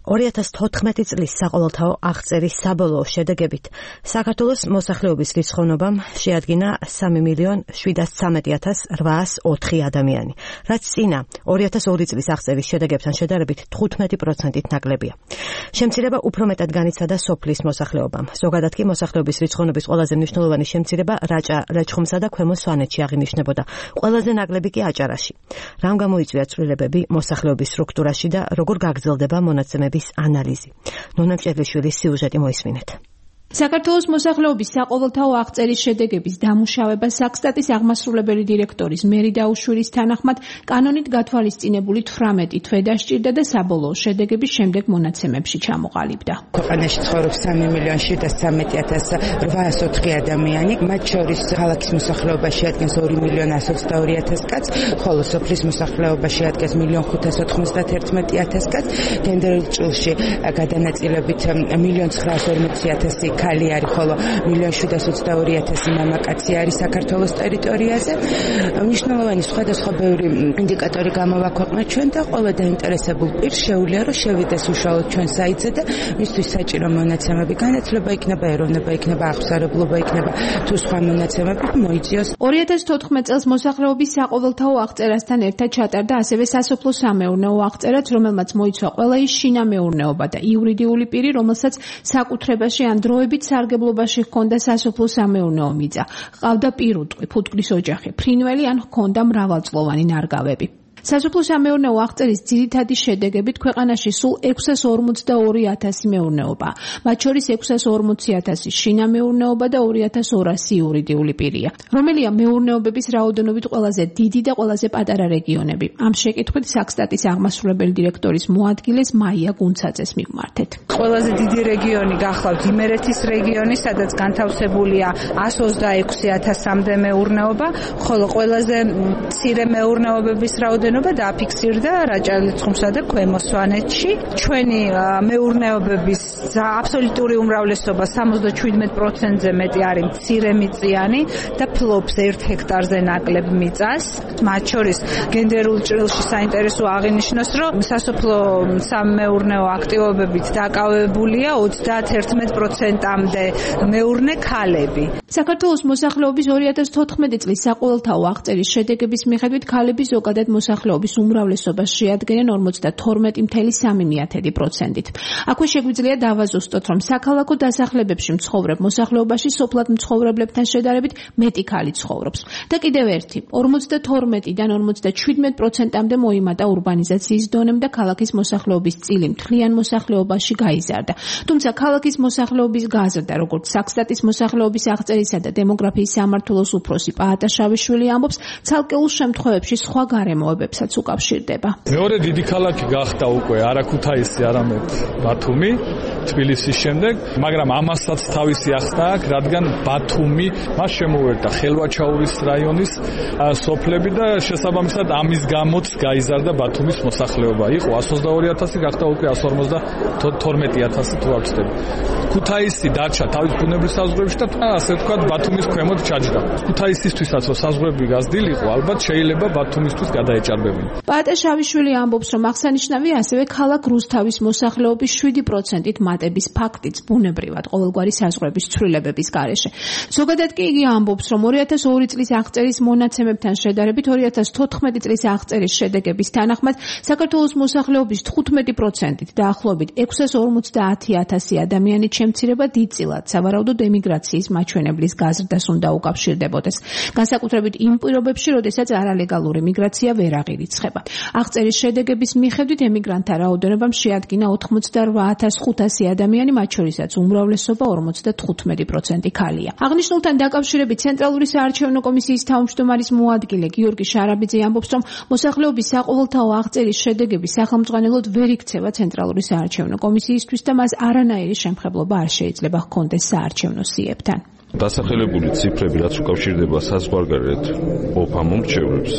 ორი ათას თოთხმეტი წლის საყოველთაო აღწერის საბოლოო შედეგებით საქართველოს მოსახლეობის რიცხოვნობამ შეადგინა სამი მილიონ შვიდას ცამეტი ათას რვაას ოთხი ადამიანი, რაც წინა ორი ათას ორი წლის აღწერის შედეგებთან შედარებით თხუთმეტი პროცენტით ნაკლებია. შემცირება უფრო მეტად განიცადა სოფლის მოსახლეობამ. ზოგადად კი მოსახლეობის რიცხოვნობის ყველაზე მნიშვნელოვანი შემცირება რაჭა, ლეჩხუმსა და ქვემო სვანეთში აღინიშნებოდა. ყველაზე ნაკლები კი აჭარაში. რამ გამოიწვია ცვლილებები მოსახლეობის სტრუქტურაში და როგორ გაგრძელდება მონაცემების ანალიზი. ნონა მჭედლიშვილის სიუჟეტი მოისმინეთ. საქართველოს მოსახლეობის საყოველთაო აღწერის შედეგების დამუშავება საქსტატის აღმასრულებელი დირექტორის მერი დაუშვილის თანახმად კანონით გათვალისწინებული თვრამეტი თვე დასჭირდა და საბოლოო შედეგების შემდეგ მონაცემებში ჩამოყალიბდა. ქვეყანაში ცხოვრობს სამი მილიონ შვიდას ცამეტი ათას რვაას ოთხი ადამიანი, მათ შორის ქალაქის მოსახლეობა შეადგენს ორი მილიონ ასი ოცდაორი ათას კაცს, ხოლო სოფლის მოსახლეობა შეადგენს მილიონ ხუთას ოცდაათმეტი ათას კაცს, გენდერულ ჭრილში გადანაწილებით მილიონ ცხრაას ორმოცი ათასი ქალი არის, ხოლო მილიონ შვიდას ოცდაორი ათასი მამაკაცი არის საქართველოს ტერიტორიაზე. მნიშვნელოვანი სხვადასხვა ბევრი ინდიკატორი გამოვაქვეყნეთ ჩვენ და ყველა დაინტერესებულ პირს შეუძლია რომ შევიდეს უშუალოდ ჩვენ საიტზე და მისთვის საჭირო მონაცემები განათლება იქნება, ეროვნება იქნება, აღმსარებლობა იქნება, თუ სხვა მონაცემები მოიწიოს. ორი ათას თოთხმეტ წელს მოსახლეობის საყოველთაო აღწერასთან ერთად ჩატარდა ასევე სასოფლო სამეურნეო აღწერაც, რომელმაც მოიცვა ყველა ის შინამეურნეობა და იურიდიული პირი, რომელსაც საკუთრებაში ან დროებით სარგებლობაში ჰქონდა სასოფლო სამეურნეო მიწა, ჰყავდა პირუტყვი, ფუტკრის ოჯახი, ფრინველი ან ჰქონდა მრავალწლოვანი ნარგავები. სასოფლო სამეურნეო აღწერის ძირითადი შედეგებით ქვეყანაში სულ ექვსას ორმოცდაორი ათასი მეურნეობა, მათ შორის ექვსას ორმოცი ათასი შინამეურნეობა და ორი ათას ორასი იურიდიული პირია, რომელია მეურნეობების რაოდენობით ყველაზე დიდი და ყველაზე პატარა რეგიონები. ამ შეკითხვით საქსტატის აღმასრულებელი დირექტორის მოადგილეს მაია გუნცაძეს მივმართეთ. ყველაზე დიდი რეგიონი გახლავთ იმერეთის რეგიონი, სადაც განთავსებულია ასი ოცდაექვსი ათასამდე მეურნეობა, ხოლო ყველაზე მცირე მეურნეობების რაოდენობა დააფიქსირდა რაჭა-ლეჩხუმსა და ქვემო სვანეთში. ჩვენი მეურნეობების აბსოლუტური უმრავლესობა სამოცდაშვიდ პროცენტზე მეტი არის მცირემიწიანი და ფლობს ერთ ჰექტარზე ნაკლებ მიწას. მათ შორის გენდერულ ჭრილში საინტერესო აღინიშნოს, რომ სასოფლო სამეურნეო აქტივობებით დაკავებულია ოცდაათერთმეტ პროცენტამდე მეურნე ქალები. საქართველოს მოსახლეობის ორი ათას თოთხმეტი წლის საყოველთაო აღწერის შედეგების მიხედვით ქალები ზოგადად მოსახლეობის უმრავლესობას შეადგენენ ორმოცდათორმეტი ფاصლე სამი პროცენტით. აქვე შეგვიძლია დავაზუსტოთ, რომ საქალაქო დასახლებებში მცხოვრებ მოსახლეობაში სოფლად მცხოვრებლებთან შედარებით მეტი ქალი ცხოვრობს. და კიდევ ერთი, ორმოცდათორმეტიდან ორმოცდაშვიდ პროცენტამდე მოიმატა ურბანიზაციის დონემ და ქალაქის მოსახლეობის წილი მთლიან მოსახლეობაში გაიზარდა. თუმცა ქალაქის მოსახლეობის გაზრდა, როგორც საქსტატის მოსახლეობის აღწერისა და დემოგრაფიის სამმართველოს უფროსი პაატა შავიშვილი ამბობს, ცალკეულ შემთხვევებში სხვა გარემოებებსაც უკავშირდება. მეორე დიდი ქალაქი გახდა უკვე არა ქუთაისი, არამედ ბათუმი, თბილისის შემდეგ, მაგრამ ამასაც თავისი ახსნა აქვს, რადგან ბათუმი მას შემოერთა ხელვაჩაურის რაიონის სოფლები და შესაბამისად ამის გამოც გაიზარდა ბათუმის მოსახლეობა. იყო ასი ოცდაორი ათასი, გახდა უკვე ასი ორმოცდათორმეტი ათასი თუ არ ვცდები. ქუთაისი დარჩა თავის ბუნებრივ საზღვრებში და ასე ვთქვათ ბათუმის ქვემოთ ჩაჯდა. ქუთაისისთვისაც რომ საზღვრები გაზრდილიყო, ალბათ შეიძლება ბათუმისთვის გადაეჭარბებინა. პაატა შავიშვილი ამბობს, რომ აღსანიშნავია ასევე ქალაქ რუსთავის მოსახლეობის შვიდი პროცენტით მატების ფაქტიც ბუნებრივად ყოველგვარი საზღვრების ცვლილებების გარეშე. ზოგადად კი იგი ამბობს, რომ ორი ათას ორი წლის აღწერის მონაცემებთან შედარებით ორი ათას თოთხმეტი წლის აღწერის შედეგების თანახმად საქართველოს მოსახლეობის თხუთმეტი პროცენტით დაახლოებით ექვსას ორმოცდაათი ათასი ადამიანი შემცირება დიდწილად სავარაუდოდ ემიგრაციის მაჩვენებლის გაზრდას უნდა უკავშირდებოდეს. განსაკუთრებით იმ პირობებში, როდესაც არალეგალური მიგრაცია ვერ აღირიცხება. აღწერის შედეგების მიხედვით ემიგრანტთა რაოდენობამ შეადგინა ოთხმოცდარვა ათას ხუთასი ადამიანი, მათ შორისაც უმრავლესობა ორმოცდათხუთმეტი პროცენტი ქალია. აღნიშნულთან დაკავშირებით ცენტრალური საარჩევნო კომისიის თავმჯდომარის მოადგილე გიორგი შარაბიძე ამბობს, რომ მოსახლეობის საყოველთაო აღწერის შედეგები სახელმძღვანელოდ ვერ იქცევა ცენტრალური საარჩევნო კომისიისთვის და მას არანაირი შემხებლობა არ შეიძლება ჰქონდეს საარჩევნო სიებთან. დასახელებული ციფრები, რაც უკავშირდება საზღვარგარეთ ოფა მომრჩევლებს,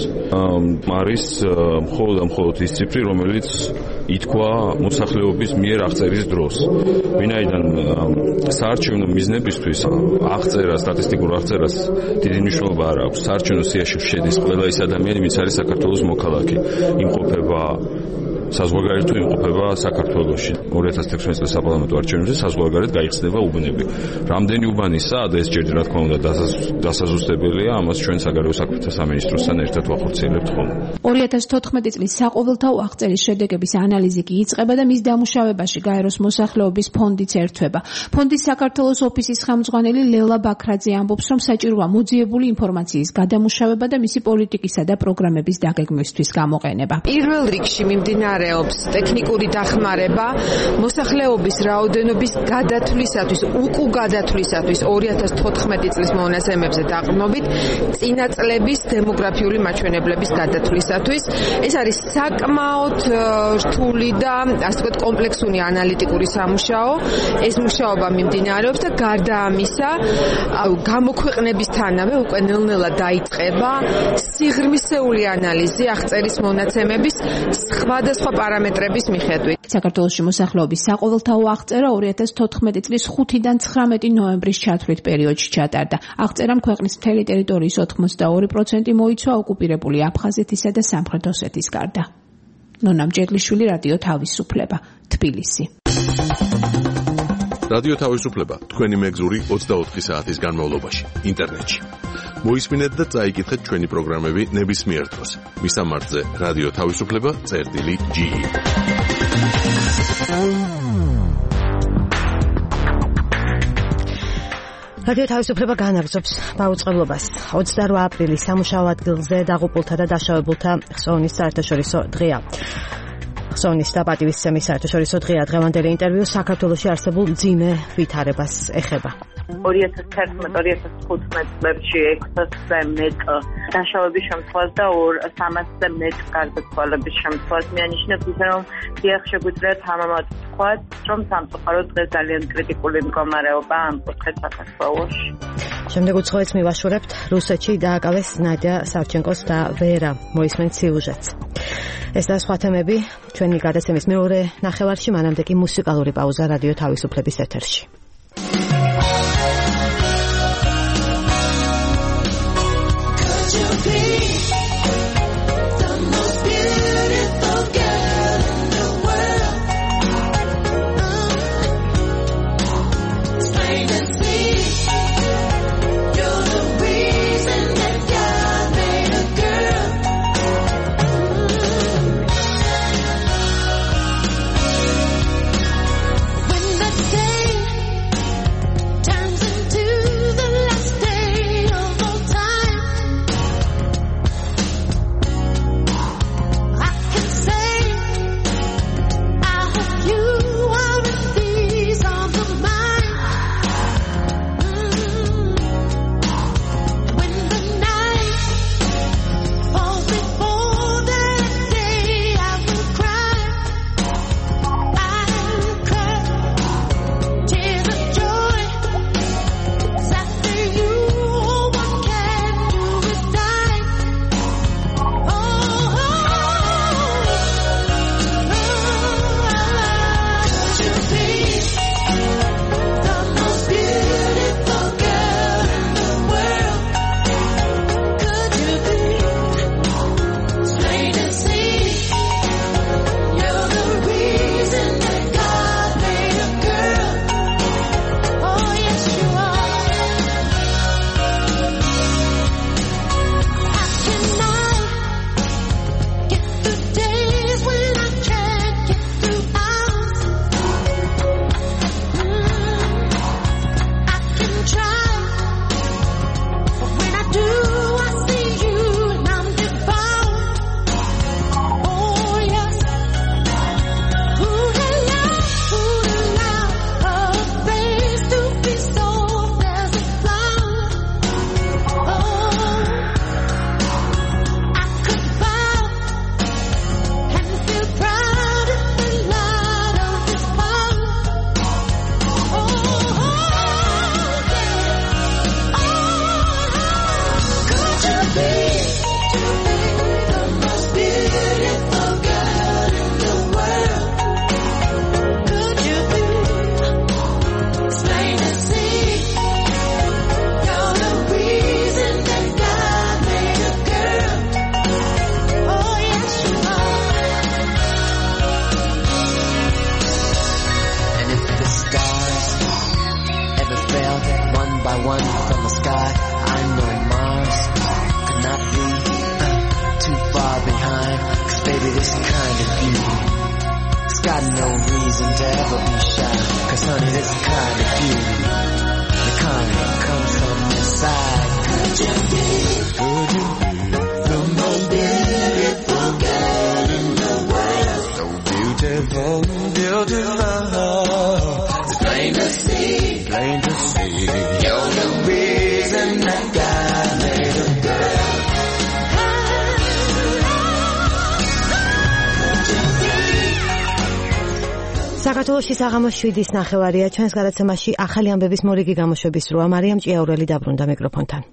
არის მხოლოდ და მხოლოდ ის ციფრი, რომელიც ითქვა მოსახლეობის მიერ აღწერის დროს. ვინაიდან საარჩევნო მიზნებისთვის აღწერა, სტატისტიკურ აღწერას დიდი მნიშვნელობა არ აქვს. საარჩევნო სიაში შედის ყველა ის ადამიანი, ვინც არის საქართველოს მოქალაქე. იმყოფება საზღვარგარეთ თუ იმყოფება საქართველოში. ორი ათას თექვსმეტ წლის საპარლამენტო არჩევნებზე საზღვარგარეთ გაიხსნება უბნები. რამდენი უბანისაა და ეს ჯერ რა თქმა უნდა დასაზუსტებელია, ამას ჩვენ საგარეო საქმეთა სამინისტროსთან ერთად ვახორციელებთ ხოლმე. ორი ათას თოთხმეტი წლის საყოველთაო აღწერის შედეგების ანალიზი კი იწყება და მის დამუშავებაში გაეროს მოსახლეობის ფონდიც ერთვება. ფონდის საქართველოს ოფისის ხელმძღვანელი ლელა ბაქრაძე ამბობს, რომ საჭიროა მოძიებული ინფორმაციის გადამუშავება და მისი პოლიტიკისა და პროგრამების დაგეგმვისთვის გამოყენება. პირველ რიგში მიმდინარეობს ტექნიკური დახმარება მოსახლეობის რაოდენობის გადათვლისათვის, უკუ გადათვლისათვის ორი ათას თოთხმეტი წლის მონაცემებზე დაყრდნობით წინა წლების დემოგრაფიული მაჩვენებლების გადათვლისათვის. ეს არის საკმაოდ რთული და ასე ვთქვათ კომპლექსური ანალიტიკური სამუშაო. ეს მუშაობა მიმდინარეობს და გარდა ამისა, გამოქვეყნებისთანავე უკვე ნელ-ნელა დაიწყება სიღრმისეული ანალიზი აღწერის მონაცემების სხვადასხვა პარამეტრების მიხედვით. საქართველოში მოსახლეობის საყოველთაო აღწერა ორი ათას თოთხმეტი წლის ხუთიდან ცხრამეტი ნოემბრის ჩათვლით პერიოდში ჩატარდა. აღწერამ ქვეყნის მთელი ტერიტორიის ოთხმოცდაორი პროცენტი მოიცვა ოკუპირებული აფხაზეთისა და სამხრეთ ოსეთის გარდა. ნონა მჭედლიშვილი, რადიო თავისუფლება, თბილისი. რადიო თავისუფლება, თქვენი მეგზური ოცდაოთხი საათის განმავლობაში, ინტერნეტში. მოისმინეთ და წაიკითხეთ ჩვენი პროგრამები ნებისმიერ დროს. მისამართზე რადიო თავისუფლება, წერტილი ჯი. რადიო თავისუფლება განაგრძობს მაუწყებლობას. ოცდაორი აპრილის სამუშაო ადგილზე დაღუპულთა და დაშავებულთა ხსოვნის საერთაშორისო დღეა. ხსოვნის და პატივისცემის საერთაშორისო დღეა. დღევანდელი ინტერვიუ საქართველოში არსებულ მძიმე ვითარებას ეხება. ორი ათას თერთმეტ ორი ათას თხუთმეტ წლებში ექვსასზე მეტ დაშავების შემთხვევას და სამასზე მეტ გარდაცვალების შემთხვევას მიანიშნებს, ისე რომ დიახ, შეგვიძლია თამამად ვთქვათ, რომ სამწუხაროდ დღეს ძალიან კრიტიკული მდგომარეობა ამ კუთხით საქართველოში. შემდეგ უცხოეთს მივაშორებთ. რუსეთში დააკავეს ნადია სავჩენკოს და ვერა მოისმენთ სიუჟეტს. ეს და სხვა თემები ჩვენი გადაცემის მეორე ნახევარში, მანამდე კი მუსიკალური პაუზა რადიო თავისუფლების ეთერში. baby, this kind of beauty, it's got no reason to ever be shy. Cause honey, this kind of beauty, the kind that comes from inside. Could you be, could you be the most beautiful girl in the world? So beautiful, beautiful. It's plain to see, plain to see. You're the reason that God made a girl. საქართველოში საღამოს შვიდის ნახევარია. ჩვენს გადაცემაში ახალი ამბების მორიგი გამოშვების როა. მარიამ ჭიაურელი დაბრუნდა მიკროფონთან.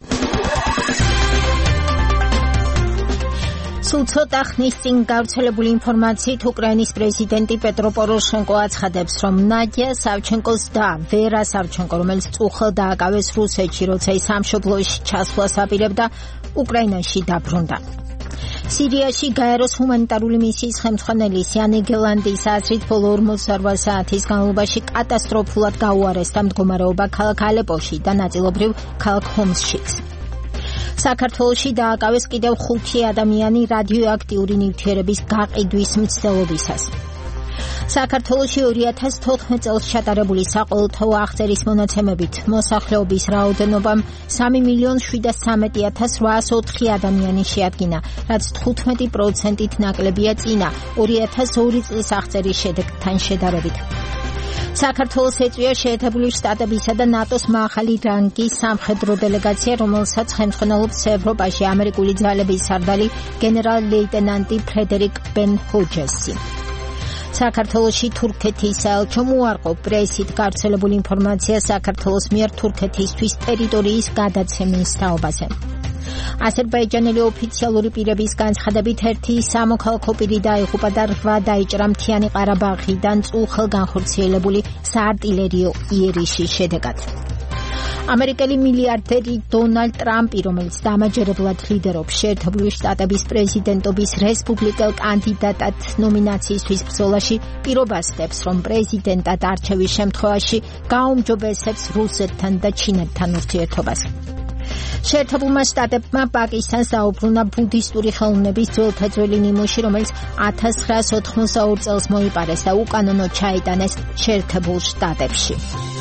სულ ცოტა ხნის წინ გავრცელებული ინფორმაციით უკრაინის პრეზიდენტი პეტრო პოროშენკო აცხადებს, რომ ნადია სავჩენკოს და ვერა სავჩენკო, რომელიც წუხელ დააკავეს რუსეთში, როცა ის სამშობლოში ჩასვლას აპირებდა, უკრაინაში დაბრუნდა. სირიაში გაეროს ჰუმანიტარული მისიის ხელმძღვანელის იანი გელანდის აზრით ბოლო ორმოცდაოთხ საათის განმავლობაში კატასტროფულად გაუარესდა მდგომარეობა ქალაქ ალეპოში და ნაწილობრივ ქალაქ ჰომსშიც. საქართველოში დააკავეს კიდევ ხუთი ადამიანი რადიოაქტიური ნივთიერების გაყიდვის მცდელობისას. საქართველოში ორი ათას თოთხმეტ წელს ჩატარებული საყოველთაო აღწერის მონაცემებით მოსახლეობის რაოდენობამ სამი მილიონი შვიდმეტ ათას რვაას ოთხი ადამიანი შეადგინა, რაც თხუთმეტი პროცენტით ნაკლებია წინა ორი ათას ორი წლის აღწერის შედეგთან შედარებით. საქართველოს ეწვია შეერთებული შტატებისა და ნატოს მაღალი რანგის სამხედრო დელეგაცია, რომელსაც ხელმძღვანელობს ევროპაში ამერიკული ძალების სარდალი გენერალ-ლეიტენანტი ფრედერიკ ბენ ჰოჯესი. საქართველოში თურქეთის საელჩომ უარყო პრესით გავრცელებული ინფორმაცია საქართველოს მიერ თურქეთისთვის ტერიტორიის გადაცემის თაობაზე. აზერბაიჯანელი ოფიციალური პირების განცხადებით ერთი სამოქალაქო პირი დაიღუპა და რვა დაიჭრა მთიანი ყარაბაღიდან წუხელ განხორციელებული საარტილერიო იერიშის შედეგად. ამერიკელი მილიარდერი დონალდ ტრამპი, რომელიც დამაჯერებლად ლიდერობს შეერთებული შტატების პრეზიდენტობის რესპუბლიკელ კანდიდატად ნომინაციისთვის ბრძოლაში, პირობას დებს, რომ პრეზიდენტად არჩევის შემთხვევაში გააუმჯობესებს რუსეთთან და ჩინეთთან ურთიერთობას. შეერთებულმა შტატებმა პაკისტანს დაუბრუნა ბუდისტური ხელოვნების ძველთაძველი ნიმუში, რომელიც ათას ცხრაას ოთხმოცდაორ წელს მოიპარეს და უკანონოდ ჩაიტანეს შეერთებულ შტატებში.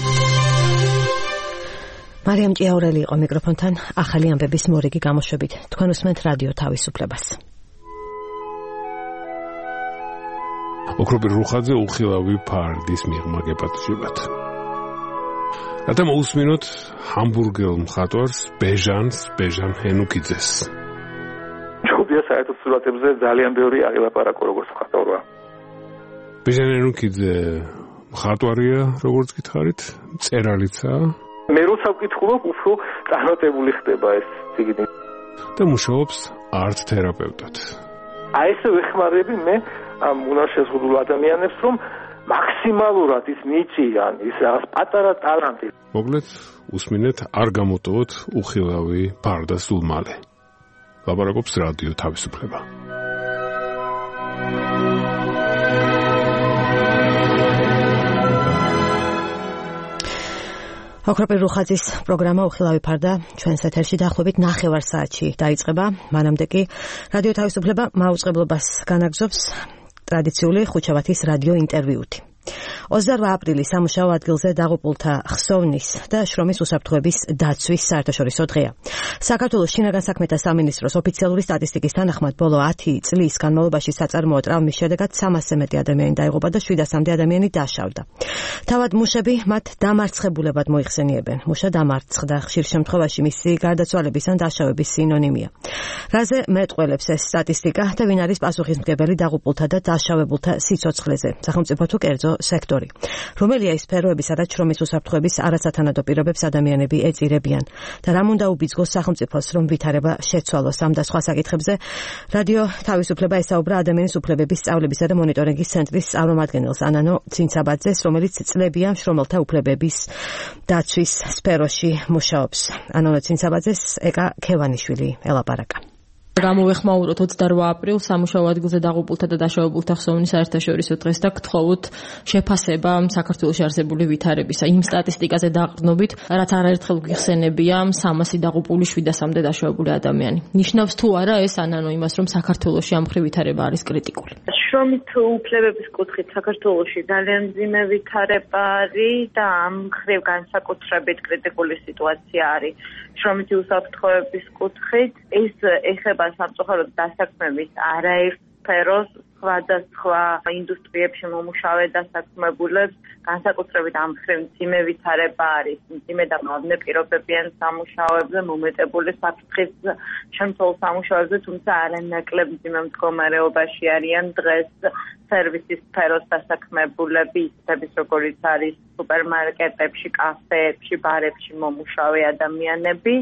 მარიამ ჭიაურელი იყო მიკროფონთან ახალი ამბების მორიგი გამოშვებით. თქვენ უსმენთ რადიო თავისუფლებას. ოქროპირ რუხაძე უხილავი ფარდის მიღმა გეპატიჟებათ. რათა მოусმინოთ ჰამბურგელ მხატვარს ბეჟანს ბეჟან ჰენუკიძეს. ჯობია საერთოდ სურათებზე ძალიან ბევრი აღელაპარაკო როგორც მხატვარია. ბეჟან ჰენუკიძე მხატვარია, როგორც გითხარით, მწერალიცაა. მე როცა ვკითხულობ, უფრო წარმატებული ხდება ეს ციგნი. და მუშაობს არტ თერაპევტად. აი ესე ვეხმარები მე ამ უნარშეზღუდულ ადამიანებს, რომ მაქსიმალურად ის მიიწიან ის რაღაც პატარა ტალანტი. მოკლედ, უსმინეთ არ გამოტოვოთ უხილავი ფარდა სულ მალე. ლაპარაკობს რადიო თავისუფლება. ოქროპირ რუხაძის პროგრამა უხილავი ფარდა ჩვენს ეთერში დაახლოებით ნახევარ საათში დაიწყება. მანამდე კი რადიო თავისუფლება მაუწყებლობას განაგზობს ტრადიციული ხუთშაბათის რადიო ინტერვიუთი. ოცდარვა აპრილის სამუშაო ადგილზე დაღუპულთა ხსოვნის და შრომის უსაფრთხოების დაცვის საერთაშორისო დღეა. საქართველოს შინაგან საქმეთა სამინისტროს ოფიციალური სტატისტიკის თანახმად ბოლო ათი წლის განმავლობაში საწარმოო ტრამვის შედეგად სამასზე მეტი ადამიანი დაიღუპა და შვიდასამდე ადამიანი დაშავდა. თავად მუშები მათ დამარცხებულებად მოიხსენიებენ. მუშა დამარცხდა ხშირ შემთხვევაში მისი გარდაცვალების ან დაშავების სინონიმია. რაზე მეტყველებს ეს სტატისტიკა და ვინ არის პასუხისმგებელი დაღუპულთა და დაშავებულთა სიცოცხლეზე? სახელმწიფო თუ კერძო სექტორი. რომელია ის სფეროები, სადაც შრომის უსაფრთხოების არასათანადო პირობებს ადამიანები ეწირებიან და რამ უნდა უბიძგოს სახელმწიფოს, რომ ვითარება შეცვალოს ამ და სხვა საკითხებზე რადიო თავისუფლება ესაუბრა ადამიანის უფლებების სწავლებისა და მონიტორინგის ცენტრის წარმომადგენელს ანანო ცინცაბაძეს, რომელიც წლებია მშრომელთა უფლებების დაცვის სფეროში მუშაობს. ანანო ცინცაბაძეს ეკა ქევანიშვილი ელაპარაკა. გამოვეხმაუროთ ოცდარვა აპრილს სამუშაო ადგილზე დაღუპულთა და დაშავებულთა ხსოვნის საერთაშორისო დღეს და გთხოვოთ შეფასება საქართველოში არსებული ვითარებისა. იმ სტატისტიკაზე დაყრდნობით, რაც არაერთხელ გიხსენებია სამასი დაღუპული შვიდასამდე დაშავებული ადამიანი. ნიშნავს თუ არა ეს ანანო იმას, რომ საქართველოში ამ მხრივ ვითარება არის კრიტიკული? შრომით უფლებების კუთხით საქართველოში ძალიან მძიმე ვითარება არის და ამ მხრივ განსაკუთრებით კრიტიკული სიტუაცია არის. შრომითი უსაფრთხოების კუთხით ეს ეხება სამწუხაროდ დასაქმების არაერთ სფეროს, სხვადასხვა ინდუსტრიებში მომუშავე დასაქმებულებს, განსაკუთრებით ამ მხრივ მძიმე ვითარება არის. მძიმე და მავნე პირობებიან სამუშაოებზე, მომეტებული საფრთხის შემცველ სამუშაოებზე, თუმცა არანაკლებ მძიმე მდგომარეობაში არიან დღეს სერვისის სფეროს დასაქმებულები, ისეთების როგორიც არის სუპერმარკეტებში, კაფეებში, ბარებში მომუშავე ადამიანები.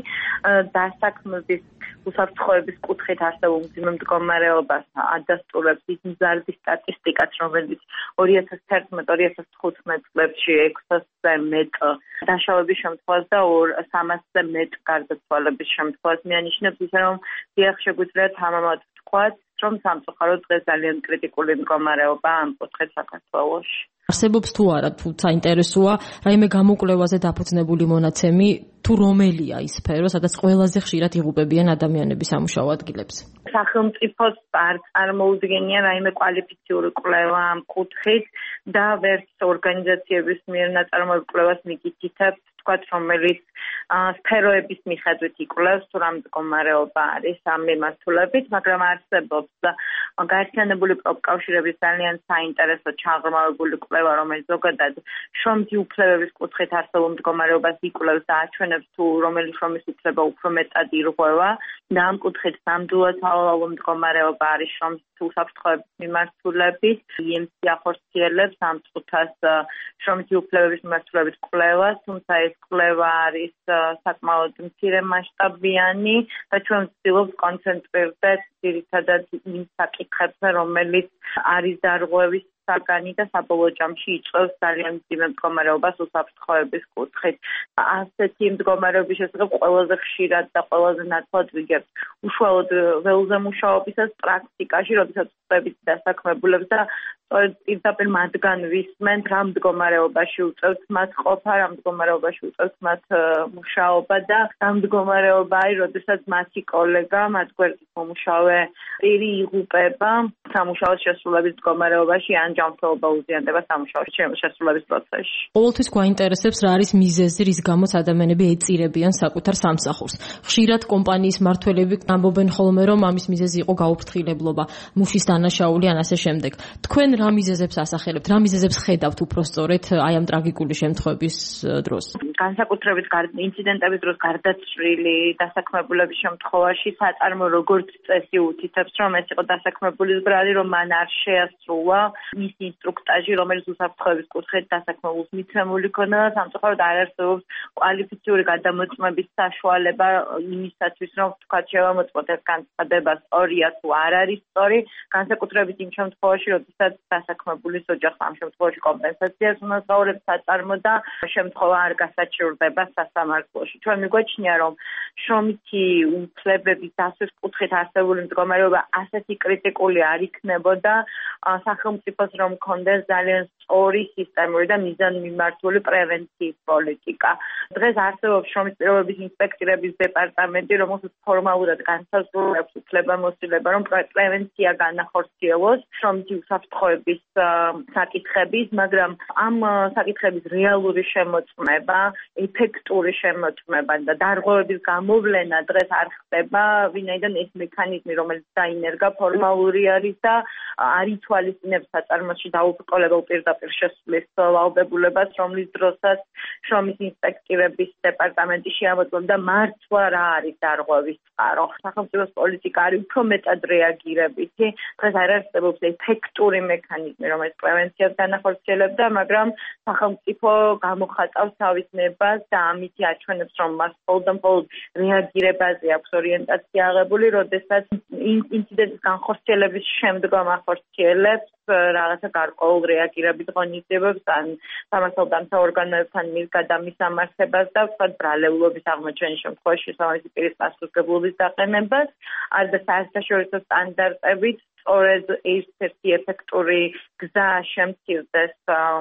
დასაქმების უსაფრთხოების კუთხით არსებულ მძიმე მდგომარეობას ადასტურებს ის მზარდი სტატისტიკაც, რომელიც ორი ათას თერთმეტ ორი ათას თხუთმეტ წლებში ექვსასზე მეტ დაშავების შემთხვევას და სამასზე მეტ გარდაცვალების შემთხვევას მიანიშნებს, ისე რომ დიახ, შეგვიძლია თამამად ვთქვათ, რომ სამწუხაროდ დღეს ძალიან კრიტიკული მდგომარეობა ამ კუთხით საქართველოში. არსებობს თუ არა, თუ საინტერესოა, რაიმე გამოკვლევაზე დაფუძნებული მონაცემი, თუ რომელია ის სფერო, სადაც ყველაზე ხშირად იღუპებიან ადამიანები სამუშაო ადგილებზე? სახელმწიფოს არ წარმოუდგენია რაიმე კვალიფიციური კვლევა ამ კუთხით და ვერც ორგანიზაციების მიერ ნაწარმოებულ კვლევას მიგითითებთ, თქვათ, რომელიც სფეროების მიხედვით იკვლევს, თუ რა მდგომარეობა არის ამ მიმართულებით, მაგრამ არსებობს გაერთიანებული პროფკავშირების ძალიან საინტერესო ჩაღრმავებული კვლევა, რომელიც ზოგადად შრომითი უფლებების კუთხით არსებულ მდგომარეობას იკვლევს და აჩვენებს, თუ რომელი შრომის უფლება უფრო მეტად ირღვევა და ამ კუთხით ნამდვილად სავალალო მდგომარეობა არის შრომის უსაფრთხოების მიმართულებით. ი ემ სი ახორციელებს ამ წუთას შრომითი უფლებების მიმართულებით კვლევას, თუმცა ეს კვლევა არის საკმაოდ მცირე მასშტაბიანი და ჩვენ ვცდილობთ კონცენტრირდეთ ძირითადად იმ საკითხებზე, რომელიც არის დარღვევის საგანი და საბოლოო ჯამში იწვევს ძალიან მძიმე მდგომარეობას უსაფრთხოების კუთხით. ასეთი მდგომარეობის შესახებ ყველაზე ხშირად და ყველაზე ნათლად ვიგებთ უშუალოდ ველზე მუშაობისას პრაქტიკაში, როდესაც ვხვდებით დასაქმებულებს და სწორედ პირდაპირ მათგან ვისმენთ, რა მდგომარეობაში უწევთ მათ ყოფა, რა მდგომარეობაში უწევთ მათ მუშაობა და რა მდგომარეობა არის, როდესაც მათი კოლეგა, მათ გვერდით მომუშავე პირი იღუპება სამუშაოს შესრულების მდგომარეობაში ან ჯანმრთელობა უზიანდება სამუშაოს შესრულების პროცესში. ყოველთვის გვაინტერესებს რა არის მიზეზი, რის გამოც ადამიანები ეწირებიან საკუთარ სამსახურს. ხშირად კომპანიის მმართველები ამბობენ ხოლმე, რომ ამის მიზეზი იყო გაუფრთხილებლობა, მუშის დანაშაული ან ასე შემდეგ. თქვენ რა მიზეზებს ასახელებთ, რა მიზეზებს ხედავთ უფრო სწორედ აი ამ ტრაგიკული შემთხვევების დროს? განსაკუთრებით ინციდენტების დროს გარდაცვლილი დასაქმებულების შემთხვევაში საწარმო როგორც წესი უთითებს, რომ ეს იყო დასაქმებულის ბრალი, რომ მან არ შეასრულა ის ინსტრუქტაჟი, რომელიც უსაფრთხოების კუთხით დასაქმებულს მიცემული ქონდა და სამწუხაროდ არ არსებობს კვალიფიციური გადამოწმების საშუალება იმისათვის, რომ თქვათ შევამოწმოთ ეს განცხადება სწორია თუ არ არის სწორი, განსაკუთრებით იმ შემთხვევაში, როდესაც დასაქმებულის ოჯახს ამ შემთხვევაში კომპენსაციას უნასწავლებს საწარმო და შემთხვევა არ გასაჩივრდება სასამართლოში. ჩვენ მიგვაჩნია, რომ შრომითი უფლებების დასვრის კუთხით არსებული მდგომარეობა ასეთი კრიტიკული არ იქნებოდა სახელმწიფოს რომ კონდეს ძალიან სწორი სისტემური და მიზანმიმართული პრევენციის პოლიტიკა. დღეს არსებობს შრომის პირობების ინსპექტორების დეპარტამენტი, რომელსაც ფორმალურად განსაზღვრავს უფლებამოსილება, რომ პრევენცია განახორციელოს შრომითი უსაფრთხოების საკითხების, მაგრამ ამ საკითხების რეალური შემოწმება, ეფექტური შემოწმება და დარღვევების გამოვლენა დღეს არ ხდება, ვინაიდან ეს მექანიზმი, რომელიც დაინერგა, ფორმალური არის და არ ითვალისწინებს საწარმოში დაუბრკოლებელ პირდაპირ შესვლის ვალდებულებას, რომლის დროსაც შრომის ინსპექტორების დეპარტამენტი შეამოწმებდა მართლა რა არის დარღვევის წყარო. სახელმწიფოს პოლიტიკა არის უფრო მეტად რეაგირებითი. დღეს არ არსებობს ეფექტური მექანიზმი, რომელიც პრევენციას განახორციელებდა, მაგრამ სახელმწიფო გამოხატავს თავის ნებას და ამითი აჩვენებს, რომ მას მხოლოდ რეაგირებაზე აქვს ორიენტაცია აღებული, როდესაც ინციდენტის განხორციელების შემდგომ ახორციელებს რაღაცა გარკვეულ რეაგირებით ღონისძიებებს ან სამართალდამცავ ორგანოებთან მისგადამისამართებას და ვთქვათ ბრალეულობის აღმოჩენის შემთხვევაში შესაბამისი პირის პასუხისმგებლობის დაყენებას, არდა საერთაშორისო სტანდარტებით სწორედ ერთ-ერთი ეფექტური გზა შემცირდეს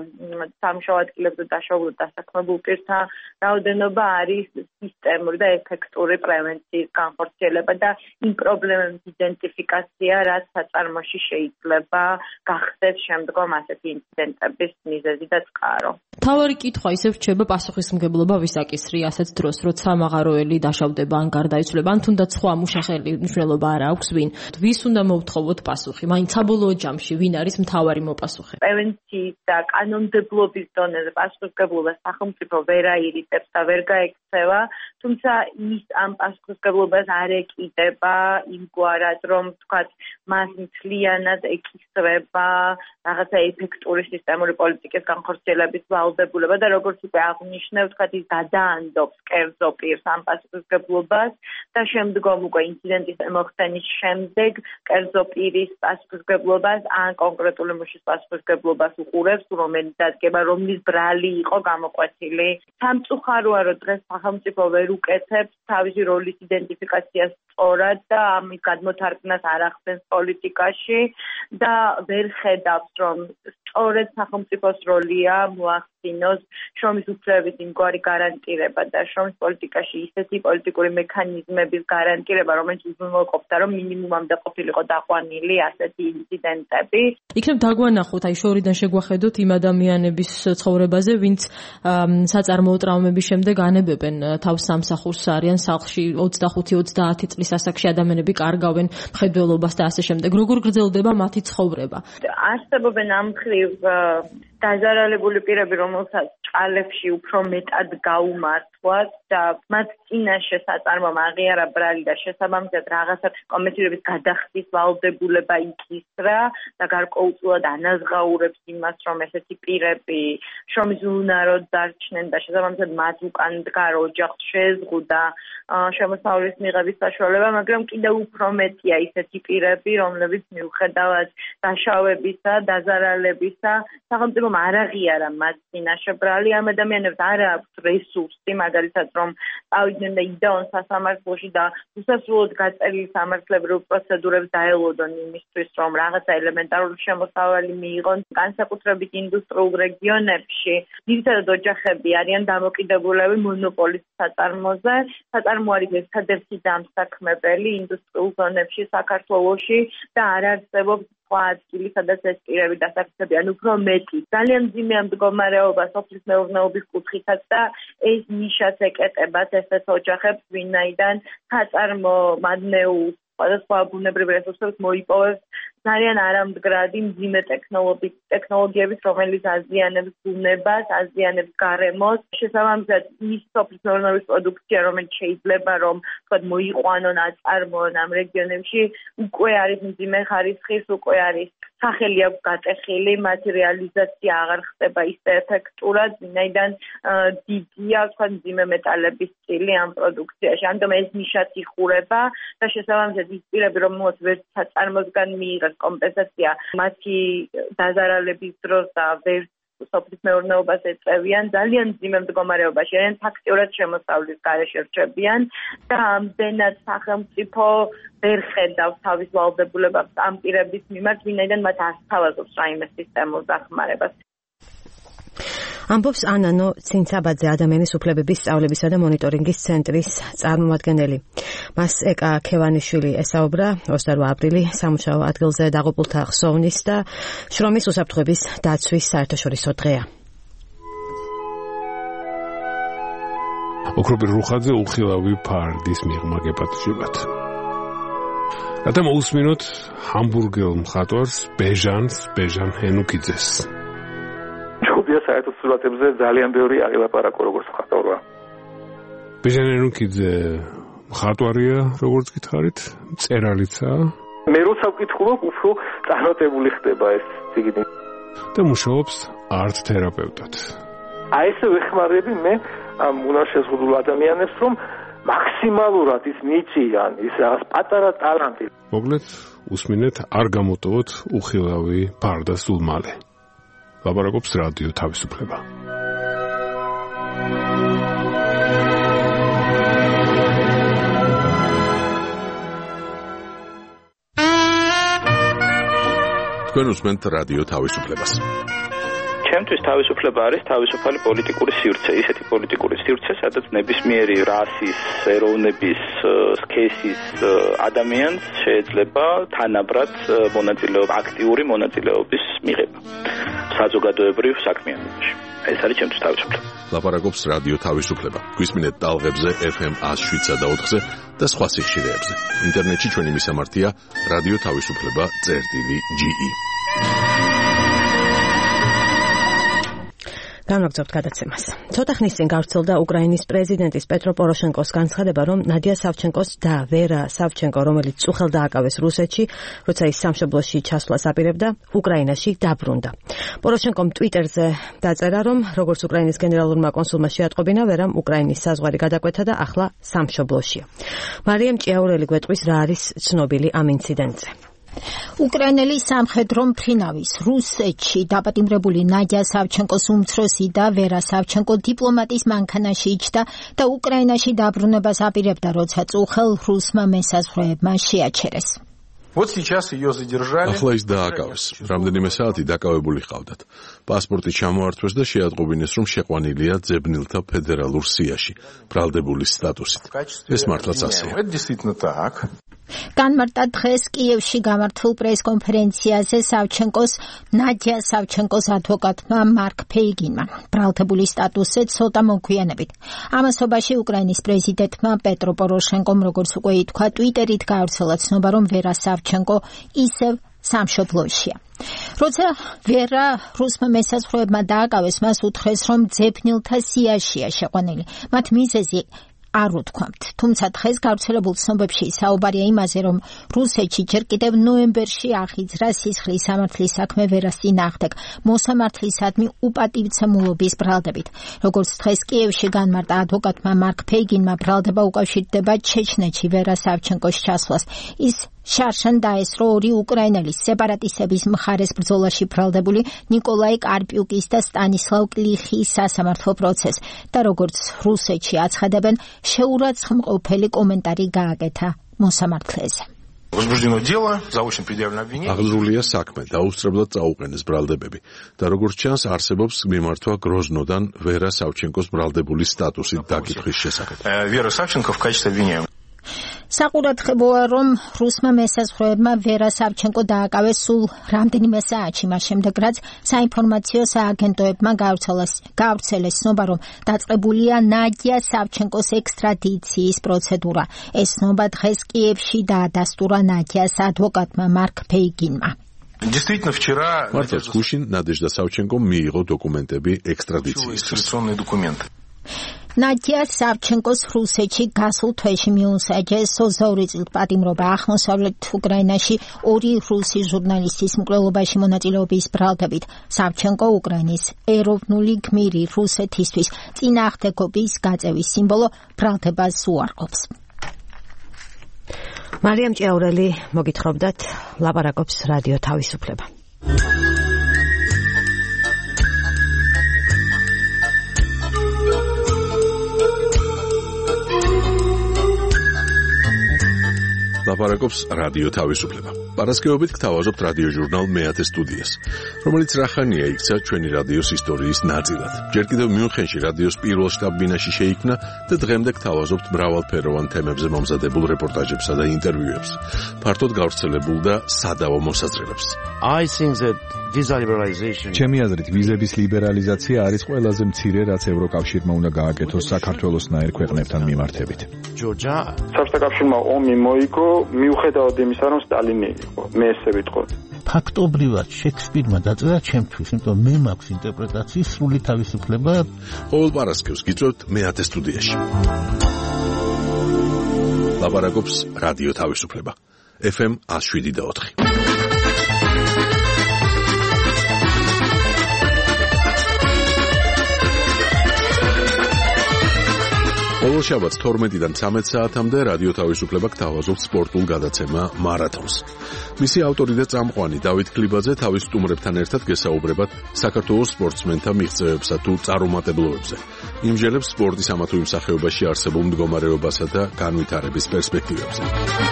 სამუშაო ადგილებზე დაშავებულ დასაქმებულ პირთა რაოდენობა არის სისტემური და ეფექტური პრევენციის განხორციელება და იმ პრობლემების იდენტიფიკაცია, რაც საწარმოში შეიძლება გახდეს შემდგომ ასეთი ინციდენტების მიზეზი და წყარო. თავარი კითხვა ისევ რჩება პასუხისმგებლობა ვისაკისრი ასეთ დროს, როცა მაღაროელი დაშავდება ან გარდაიცვლება, ან თუნდაც სხვა მუშახელი მნიშვნელობა არ აქვს ვინ. ვის უნდა მოვთხოვოთ პასუხი? მაინც საბოლოო ჯამში ვინ არის მთავარი მოპასუხე? პრევენციის და კანონმდებლობის დონეზე პასუხისმგებლობა სახელმწიფო ვერ აირიდებს და ვერ გაექცევა, თუმცა ის ამ პასუხისმგებლობას არ ეკიდება იმგვარად, რომ თქვათ მას მთლიანად ეკისრება რაღაცა ეფექტური სისტემური პოლიტიკის განხორციელების ვალდებულება და როგორც უკვე აღნიშნე, თქვათ ის გადაანდობს კერძო პირს ამ პასუხისმგებლობას და შემდგომ უკვე ინციდენტის მოხდენის შემდეგ კერძო პირის პასუხისმგებლობას ან კონკრეტული მუშის პასუხისმგებლობას უყურებს, რომელიც დადგება, რომლის ბრალი იყო გამოკვეთილი. სამწუხაროა, რომ დღეს სახელმწიფო ვერ უკეთებს თავისი როლის იდენტიფიკაციას სწორად და ამის გადმოთარგმნას არ ახდენს პოლიტიკაში და ვერ ხედავს, რომ სწორედ სახელმწიფოს როლია მოახდინოს შრომის უფლებების იმგვარი გარანტირება და შრომის პოლიტიკაში ისეთი პოლიტიკური მექანიზმების გარანტირება, რომელიც უზრუნველყოფდა, რომ მინიმუმამდე ყოფილიყო დაყვანილი ასეთი ინციდენტები. იქნებ დაგვანახოთ, აი შორიდან შეგვახედოთ იმ ადამიანების ცხოვრებაზე, ვინც საწარმოო ტრაუმების შემდეგ ანებებენ თავს სამსახურს, არიან სახლში ოცდახუთი ოცდაათი წლის ასაკში ადამიანები კარგავენ მხედველობას და ასე შემდეგ. როგორ გრძელდება მათი ცხოვრება? არსებობენ ამ მხრივ დაზარალებული პირები, რომელსაც ჭალებში უფრო მეტად გაუმართვათ და მათ წინაშე საწარმომ აღიარა ბრალი და შესაბამისად რაღაცა კომენტირების გადახდის ვალდებულება იქისრა და გარკვეულწილად ანაზღაურებს იმას, რომ ესეთი პირები შრომის უნაროდ დარჩნენ და შესაბამისად მათ უკან დგარ ოჯახს შეეზღუდა შემოსავლის მიღების საშუალება, მაგრამ კიდევ უფრო მეტია ისეთი პირები, რომლებიც მიუხედავად დაშავებისა, დაზარალებისა, სახელმწიფომ არ აღიარა მათ წინაშე ბრალი, ამ ადამიანებს არ აქვს რესურსი, მაგალითად, რომ წავიდნენ და იდეონ სასამართლოში და უსასრულოდ გაწერილი სამართლებრივ პროცედურებს დაელოდონ იმისთვის, რომ რაღაცა ელემენტარული შემოსავალი მიიღონ. განსაკუთრებით ინდუსტრიულ რეგიონებში ძირითადად ოჯახები არიან დამოკიდებულები მონოპოლის საწარმოზე. საწარმო არის ერთადერთი დამსაქმებელი ინდუსტრიულ ზონებში საქართველოში და არ არსებობს ადგილი, სადაც ეს პირები დასაქმებიან უფრო მეტი. ძალიან მძიმე მდგომარეობა სოფლის მეურნეობის კუთხითაც და ეს ნიშაც ეკეტებათ ესეთ ოჯახებს, ვინაიდან საწარმო მადნეულს სხვადასხვა ბუნებრივ რესურსებს მოიპოვებს ძალიან არამდგრადი მძიმე ტექნოლოგიების, რომელიც აზიანებს ბუნებას, აზიანებს გარემოს. შესაბამისად, ის სოფლის მეურნეობის პროდუქცია, რომელიც შეიძლება რომ თქვათ მოიყვანონ, აწარმოონ ამ რეგიონებში, უკვე არის მძიმე ხარისხის, უკვე არის სახელი აქვს გატეხილი, მათი რეალიზაცია აღარ ხდება ისე ეფექტურად, ვინაიდან დიდია თქვათ მძიმე მეტალების წილი ამ პროდუქციაში. ამიტომ ეს ნიშაც იხურება და შესაბამისად ის პირები, რომელსაც ვერ საწარმოსგან მიიღეს კომპენსაცია მათი დაზარალების დროს და ვერ სოფლის მეურნეობას ეწევიან, ძალიან მძიმე მდგომარეობაში არიან, ფაქტიურად შემოსავლის გარეშე რჩებიან და ამდენად სახელმწიფო ვერ ხედავს თავის ვალდებულებას ამ პირების მიმართ, ვინაიდან მათ არ სთავაზობს რაიმე სისტემურ დახმარებას. ამბობს ანანო ცინცაბაძე, ადამიანის უფლებების სწავლებისა და მონიტორინგის ცენტრის წარმომადგენელი. მას ეკა ქევანიშვილი ესაუბრა ოცდაორი აპრილი სამუშაო ადგილზე დაღუპულთა ხსოვნის და შრომის უსაფრთხოების დაცვის საერთაშორისო დღეა. ოქროპირ რუხაძე უხილავი ფარდის მიღმა გეპატიჟებათ. რათა მოусმინოთ ჰამბურგელ მხატვარს ბეჟანს, ბეჟან ჰენუკიძეს. საერთოდ სურათებზე ძალიან ბევრი აღელაპარაკო როგორც მხატვარია. ბეჟან ჰენუკიძე მხატვარია, როგორც გითხარით, მწერალიცაა. მე როცა ვკითხულობ, უფრო წარმატებული ხდება ეს ციგნი. და მუშაობს არტ თერაპევტად. აი ესე ვეხმარები მე ამ უნარშეზღუდულ ადამიანებს, რომ მაქსიმალურად ის მიჩიან ის რაღაც პატარა ტალანტი. მოკლედ, უსმინეთ არ გამოტოვოთ უხილავი ფარდა სულ მალე. ლაპარაკობს რადიო თავისუფლება. თქვენ უსმენთ რადიო თავისუფლებას. ჩემთვის თავისუფლება არის თავისუფალი პოლიტიკური სივრცე, ისეთი პოლიტიკური სივრცე, სადაც ნებისმიერი რასის, ეროვნების, სქესის ადამიანს შეიძლება თანაბრად მონაწილეობა, აქტიური მონაწილეობის მიღება საზოგადოებრივ საქმიანობაში. ეს არის ჩემთვის თავისუფლება. ლაპარაკობს რადიო თავისუფლება. გვისმინეთ ტალღებზე ეფ ემ ათს შვიდსა და ოთხზე და სხვა სიხშირეებზე. ინტერნეტში ჩვენი მისამართია რადიო თავისუფლება წერტილი ჯი ი. განვაგრძობთ გადაცემას. ცოტა ხნის წინ გავრცელდა უკრაინის პრეზიდენტის პეტრო პოროშენკოს განცხადება, რომ ნადია სავჩენკოს და ვერა სავჩენკო, რომელიც წუხელ დააკავეს რუსეთში, როცა ის სამშობლოში ჩასვლას აპირებდა, უკრაინაში დაბრუნდა. პოროშენკომ ტვიტერზე დაწერა, რომ როგორც უკრაინის გენერალურმა კონსულმა შეატყობინა, ვერამ უკრაინის საზღვარი გადაკვეთა და ახლა სამშობლოშია. მარიამ ჭიაურელი გვეტყვის, რა არის ცნობილი ამ ინციდენტზე. უკრაინელი სამხედრო მფრინავის რუსეთში დაპატიმრებული ნადია სავჩენკოს უმცროსი და ვერა სავჩენკო დიპლომატის მანქანაში იჯდა და უკრაინაში დაბრუნებას აპირებდა, როცა წუხელ რუსმა მესაზღვრეებმა შეაჩერეს. ახლა ის დააკავეს. რამდენიმე საათი დაკავებული ჰყავდათ. პასპორტი ჩამოართვეს და შეატყობინეს, რომ შეყვანილია ძებნილთა ფედერალურ სიაში, ბრალდებულის სტატუსით. ეს მართლაც ასეა. განმარტა დღეს კიევში გამართულ პრესკონფერენციაზე სავჩენკოს ნადია სავჩენკოს ადვოკატმა მარკ ფეიგინმა ბრალდებული სტატუსზე ცოტა მოგვიანებით. ამასობაში უკრაინის პრეზიდენტმა პეტრო პოროშენკომ, როგორც უკვე ითქვა, ტვიტერით გაავრცელა ცნობა, რომ ვერა სავჩენკო ისევ სამშობლოშია. როცა ვერა რუსმა მესაზღვრეებმა დააკავეს, მას უთხრეს, რომ ძებნილთა სიაშია შეყვანილი. მათ მიზეზი არ უთქვამთ. თუმცა დღეს გავრცელებულ ცნობებში საუბარია იმაზე, რომ რუსეთში ჯერ კიდევ ნოემბერში აღიძრა სისხლის სამართლის საქმე ვერას წინააღმდეგ მოსამართლისადმი უპატივცემულობის ბრალდებით. როგორც დღეს კიევში განმარტა ადვოკატმა მარკ ფეიგინმა, ბრალდება უკავშირდება ჩეჩნეთში ვერა სავჩენკოს ჩასვლას. ის შარშან დაესწრო ორი უკრაინელის სეპარატისტების მხარეს ბრძოლაში ბრალდებული ნიკოლაი კარპიუკის და სტანისლავ კლიხის სასამართლო პროცესს და როგორც რუსეთში აცხადებენ, შეურაცხმყოფელი კომენტარი გააკეთა მოსამართლეზე. აღძრულია საქმე, დაუსწრებლად წაუყენეს ბრალდებები და როგორც ჩანს, არსებობს მიმართვა გროზნოდან ვერა სავჩენკოს ბრალდებულის სტატუსით დაკითხვის შესახებ. საყურადღებოა, რომ რუსმა მესაზღვრეებმა ვერა სავჩენკო დააკავეს სულ რამდენიმე საათში, მას შემდეგ, რაც საინფორმაციო სააგენტოებმა გაავრცელეს ცნობა, რომ დაწყებულია ნადია სავჩენკოს ექსტრადიციის პროცედურა. ეს ცნობა დღეს კიევში დაადასტურა ნადიას ადვოკატმა მარკ ფეიგინმა. მართლაც გუშინ ნადეჟდა სავჩენკომ მიიღო დოკუმენტები ექსტრადიციისთვის. ნადია სავჩენკოს რუსეთში გასულ თვეში მიუსაჯეს ოცდაორი წლით პატიმრობა აღმოსავლეთ უკრაინაში ორი რუსი ჟურნალისტის მკვლელობაში მონაწილეობის ბრალდებით. სავჩენკო უკრაინის ეროვნული გმირი რუსეთისთვის წინააღმდეგობის გაწევის სიმბოლო ბრალდებას უარყოფს. მარიამ ჭიაურელი მოგითხრობდათ, ლაპარაკობს რადიო თავისუფლება. ლაპარაკობს რადიო თავისუფლება. პარასკევობით გთავაზობთ რადიო ჟურნალ მეათე სტუდიას, რომელიც რახანია იქცა ჩვენი რადიოს ისტორიის ნაწილად. ჯერ კიდევ მიუნხენში რადიოს პირველ შტაბ-ბინაში შეიქმნა და დღემდე გთავაზობთ მრავალფეროვან თემებზე მომზადებულ რეპორტაჟებსა და ინტერვიუებს, ფართოდ გავრცელებულ და სადავო მოსაზრებებს. ჩემი აზრით, ვიზების ლიბერალიზაცია არის ყველაზე მცირე, რაც ევროკავშირმა უნდა გააკეთოს საქართველოსნაირ ქვეყნებთან მიმართებით. საბჭოთა კავშირმა ომი მოიგო, მიუხედავად იმისა, რომ სტალინი იყო, მე ესე ვიტყოდი. ფაქტობრივად შექსპირმა დაწერა ჩემთვის, იმიტომ მე მაქვს ინტერპრეტაციის სრული თავისუფლება. ყოველ პარასკევს გიწევთ მეათე სტუდიაში. ლაპარაკობს რადიო თავისუფლება. ეფ ემ ათს შვიდი და ოთხი. ბოლო ყოველ შაბათს თორმეტიდან ცამეტ საათამდე რადიო თავისუფლება გთავაზობთ სპორტულ გადაცემა მარათონს. მისი ავტორი და წამყვანი დავით ქლიბაძე თავის სტუმრებთან ერთად გესაუბრებათ საქართველოს სპორტსმენთა მიღწევებსა თუ წარუმატებლობებზე. იმჟელებს სპორტის ამა თუ იმ სახეობაში არსებულ მდგომარეობასა და განვითარების პერსპექტივებზე.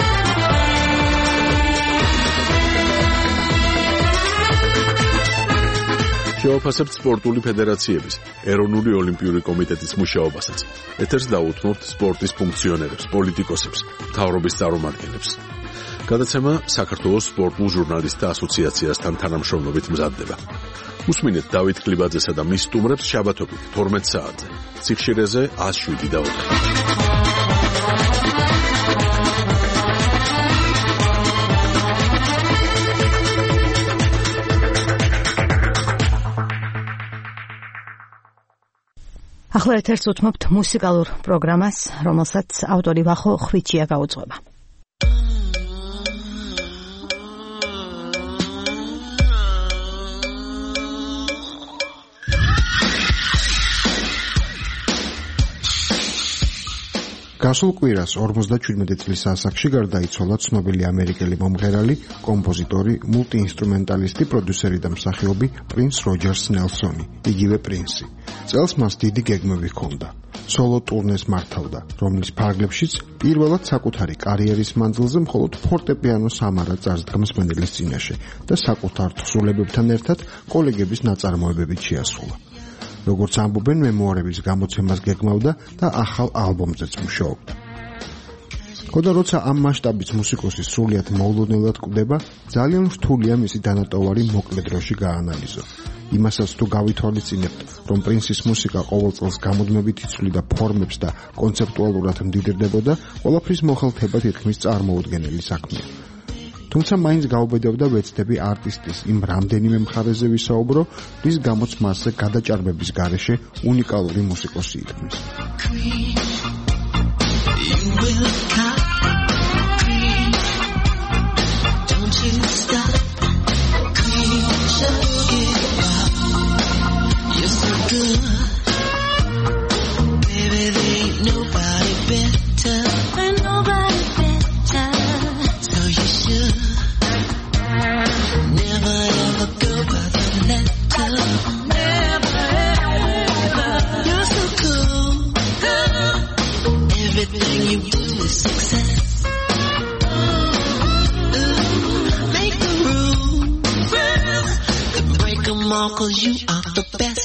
შევაფასებთ სპორტული ფედერაციების, ეროვნული ოლიმპიური კომიტეტის მუშაობასაც. ეთერს დაუთმობთ სპორტის ფუნქციონერებს, პოლიტიკოსებს, მთავრობის წარმომადგენლებს. გადაცემა საქართველოს სპორტულ ჟურნალისტთა ასოციაციასთან თანამშრომლობით მზადდება. უსმინეთ დავით ქლიბაძესა და მის სტუმრებს შაბათობით თორმეტ საათზე. ციხშირეზე ას შვიდი და ოთხი. ახლა ეთერს უთმობთ მუსიკალურ პროგრამას, რომელსაც ავტორი ვახო ხვიჩია გაუძღვება. გასულ კვირას ორმოცდაჩვიდმეტი წლის ასაკში გარდაიცვალა ცნობილი ამერიკელი მომღერალი, კომპოზიტორი, მულტიინსტრუმენტალისტი, პროდიუსერი და მსახიობი პრინს როჯერს ნელსონი, იგივე პრინსი. წელს მას დიდი გეგმები ჰქონდა. სოლო ტურნეს მართავდა, რომლის ფარგლებშიც პირველად საკუთარი კარიერის მანძილზე მხოლოდ ფორტეპიანოს ამარა წარსდგა მსმენელის წინაშე და საკუთარ თხზულებებთან ერთად კოლეგების ნაწარმოებებით შეასრულა. როგორც ამბობენ, მემუარების გამოცემას გეგმავდა და ახალ ალბომზეც მუშაობდა. ხოდა როცა ამ მასშტაბის მუსიკოსი სრულიად მოულოდნელად კვდება, ძალიან რთულია მისი დანატოვარი მოკლე დროში გაანალიზო. იმასაც თუ გავითვალისწინებთ, რომ პრინსის მუსიკა ყოველ წელს გამუდმებით იცვლიდა ფორმებს და კონცეპტუალურად მდიდრდებოდა, ყველაფრის მოხალხება თითქმის წარმოუდგენელი საქმეა. თუმცა მაინც გაუბედავდა ვეცდები არტისტის იმ რამდენიმე მხარეზე ვისაუბრო, რის გამოც მასზე გადაჭარბების გარეშე უნიკალური მუსიკოსი იქმნის. Cause you are the best.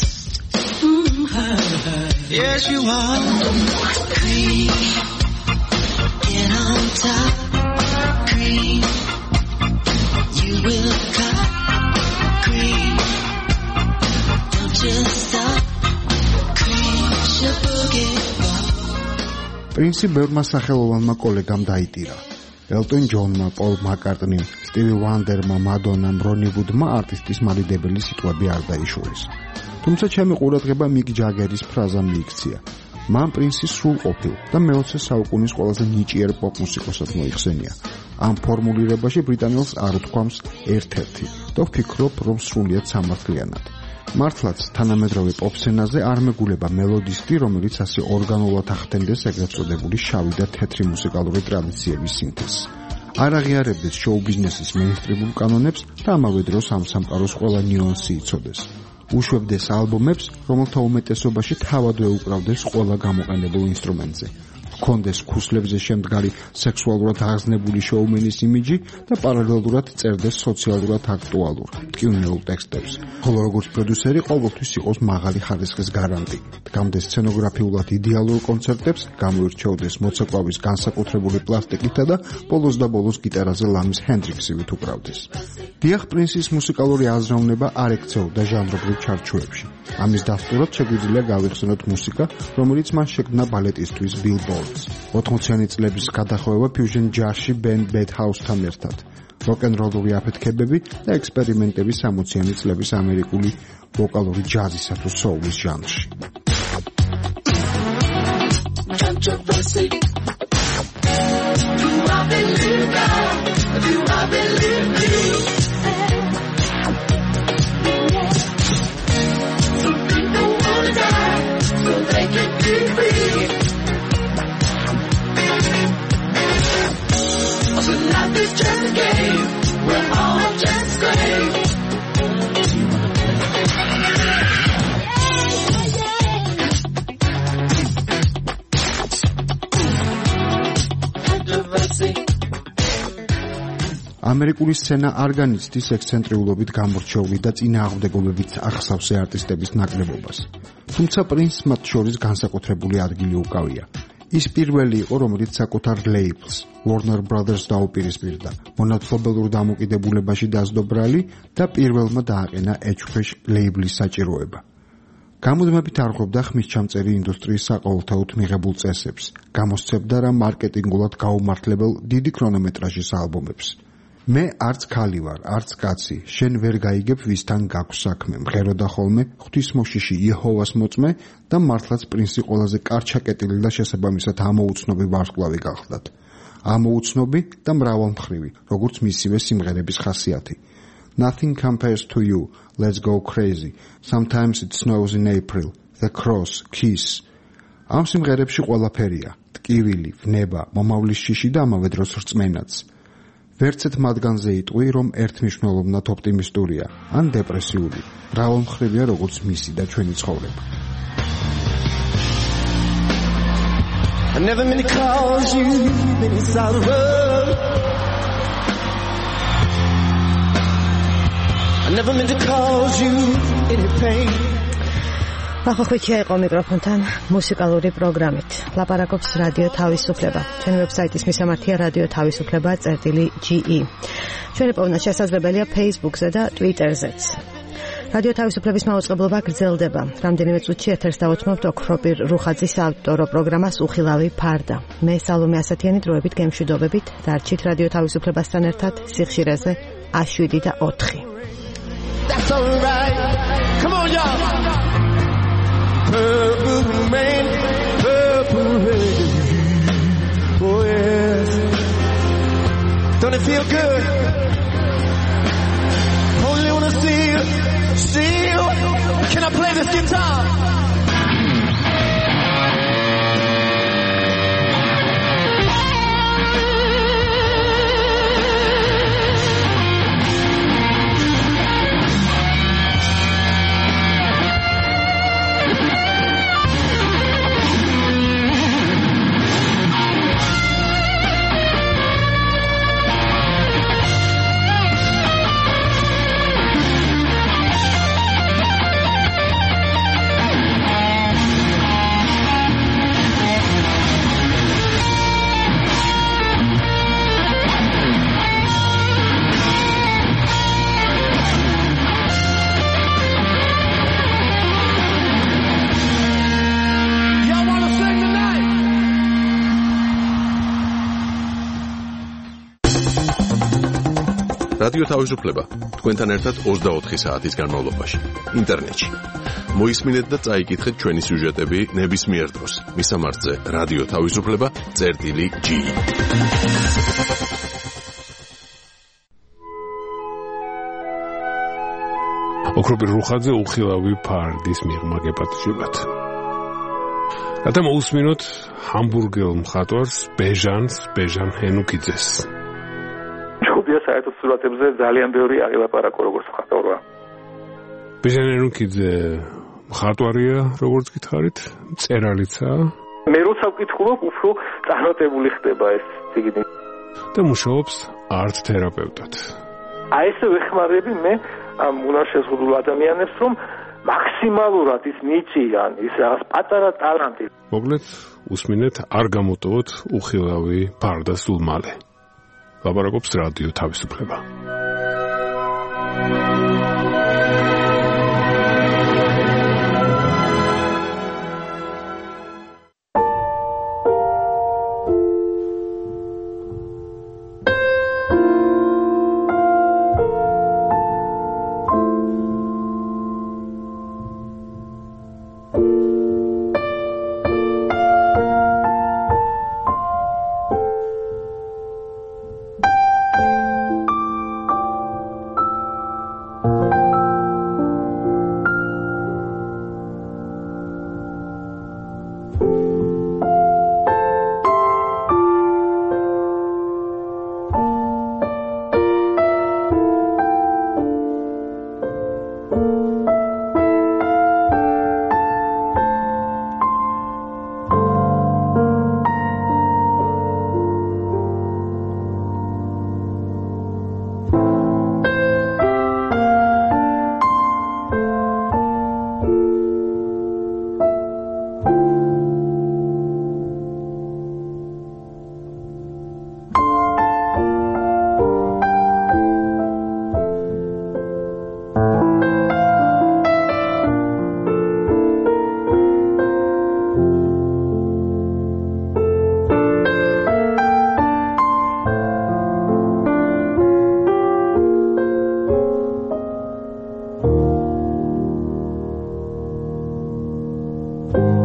Mm-hmm. Yes, you are. Cream, get on top. Cream, you will cut. Cream, don't just stop. Cream, should boogie. პრინსი ბევრმა სახელოვანმა კოლეგამ დაიტირა. ელტონ ჯონმა, პოლ მაკარტნიმ, სტივი ვანდერმა, მადონამ, რონი ვუდმა არტისტის მალიდებელი სიტყვები არ დაიშურეს. თუმცა ჩემი ყურადღება მიკ ჯაგერის ფრაზა მიიქცია. მან პრინსი სრულყოფილ და მეოცე საუკუნის ყველაზე ნიჭიერ პოპ მუსიკოსად მოიხსენია. ამ ფორმულირებაში ბრიტანელს არ უთქვამს ერთ-ერთი და ვფიქრობ, რომ სრულიად სამართლიანად. მართლაც თანამედროვე პოპ სცენაზე არ მეგულება მელოდისტი, რომელიც ასე ორგანულად ახდენდეს ეგრეთ წოდებული შავი და თეთრი მუსიკალური ტრადიციების სინთეზს. არ აღიარებდეს შოუ-ბიზნესის მეინსტრიმულ კანონებს და ამავე დროს ამ სამყაროს ყველა ნიუანსი იცოდეს. უშვებდეს ალბომებს, რომელთა უმეტესობაში თავადვე უკრავდეს ყველა გამოყენებულ ინსტრუმენტზე. ჰქონდეს ქუსლებზე შემდგარი სექსუალურად აღზნებული შოუმენის იმიჯი და პარალელურად წერდეს სოციალურად აქტუალურ, მტკივნეულ ტექსტებს. ხოლო როგორც პროდიუსერი ყოველთვის იყოს მაღალი ხარისხის გარანტი. დგამდეს სცენოგრაფიულად იდეალურ კონცერტებს, გამოირჩეოდეს მოცეკვავის განსაკუთრებული პლასტიკითა და ბოლოს და ბოლოს გიტარაზე ლამის ჰენდრიქსივით უკრავდეს. დიახ, პრინსის მუსიკალური აზროვნება არ ექცეოდა ჟანრობრივ ჩარჩოებში. ამის დასტურად შეგვიძლია გავიხსენოთ მუსიკა, რომელიც მან შექმნა ბალეტისთვის Billboards. ოთხმოციანი წლების გადახვევა ფიუჟენ ჯაზში ბენდ Bad House-თან ერთად. როკ-ენ-როლური აფეთქებები და ექსპერიმენტები სამოციანი წლების ამერიკული ვოკალური ჯაზისა თუ soul-ის ჟანრში. ამერიკული სცენა არ განიცდის ექსცენტრიულობით გამორჩეული და წინააღმდეგობებით ახსავსე არტისტების ნაკლებობას. თუმცა პრინს მათ შორის განსაკუთრებული ადგილი უკავია. ის პირველი იყო, რომელიც საკუთარ ლეიბლს Warner Brothers დაუპირისპირდა, მონათლობელურ დამოკიდებულებაში დასდო ბრალი და პირველმა დააყენა Edge ლეიბლის საჭიროება. გამუდმებით არღვევდა ხმისჩამწერი ინდუსტრიის საყოველთაოდ მიღებულ წესებს, გამოსცემდა რა მარკეტინგულად გაუმართლებელ დიდი ქრონომეტრაჟის ალბომებს. მე არც ქალი ვარ, არც კაცი, შენ ვერ გაიგებ ვისთან გაქვს საქმე, მღეროდა ხოლმე ღვთისმოშიში იეჰოვას მოწმე და მართლაც პრინსი ყველაზე კარჩაკეტილი და შესაბამისად ამოუცნობი ვარსკვლავი გახლდათ. ამოუცნობი და მრავალმხრივი, როგორც მისივე სიმღერების ხასიათი. Nothing compares to you, let's go crazy, sometimes it snows in April, the cross, kiss. ამ სიმღერებში ყველაფერია, ტკივილი, ვნება, მომავლის შიში და ამავე დროს რწმენაც. ვერცეთ მათგანზე იტყვი, რომ ერთმნიშვნელოვნად ოპტიმისტურია, ან დეპრესიული, მრავალმხრივია როგორც მისი და ჩვენი ცხოვრება. I never meant to cause you any sorrow. I never meant to cause you any pain. ახოხიჩია იყო მიკროფონთან მუსიკალური პროგრამით. ლაპარაკობს რადიო თავისუფლება. ჩვენი ვებსაიტის მისამართია რადიო თავისუფლება წერტილი ჯი ი. ჩვენი პოვნა შესაძლებელია Facebook-ზე და Twitter-ზეც. რადიო თავისუფლების მაუწყებლობა გრძელდება. რამდენიმე წუთში ეთერს დავუთმობთ ოქროპირ რუხაძის ავტორო პროგრამას უხილავი ფარდა. მე სალომე ასათიანი დროებით გემშვიდობებით დარჩით რადიო თავისუფლებასთან ერთად სიხშირეზე შვიდი და ოთხი. That's all right. Come on y'all. Purple rain, purple rain. Oh yes. Don't it feel good? Only wanna see you, see you. Can I play this guitar? რადიო თავისუფლება თქვენთან ერთად ოცდაოთხი საათის განმავლობაში ინტერნეტში. მოისმინეთ და წაიკითხეთ ჩვენი სიუჟეტები ნებისმიერ დროს. მისამართზე რადიო თავისუფლება წერტილი ჯი ი. ოქროპირ რუხაძე უხილავი ფარდის მიღმა გეპატიჟებათ. რათა მოусმინოთ ჰამბურგელ მხატვარს ბეჟანს ბეჟან ჰენუკიძეს. საერთოდ სურათებზე ძალიან ბევრი აღილაპარაკო როგორც მხატვარია. ბეჟან ჰენუკიძე მხატვარია, როგორც გითხარით, მწერალიცაა. მე როცა ვკითხულობ, უფრო წარმატებული ხდება ეს ციგნი. და მუშაობს არტ თერაპევტად. აი ესე ვეხმარები მე ამ უნარშეზღუდულ ადამიანებს, რომ მაქსიმალურად ის ნიჭიან, ის რაღაც პატარა ტალანტი. მოკლედ, უსმინეთ, არ გამოტოვოთ უხილავი ფარდა სულ მალე. ლაპარაკობს რადიო თავისუფლება. you.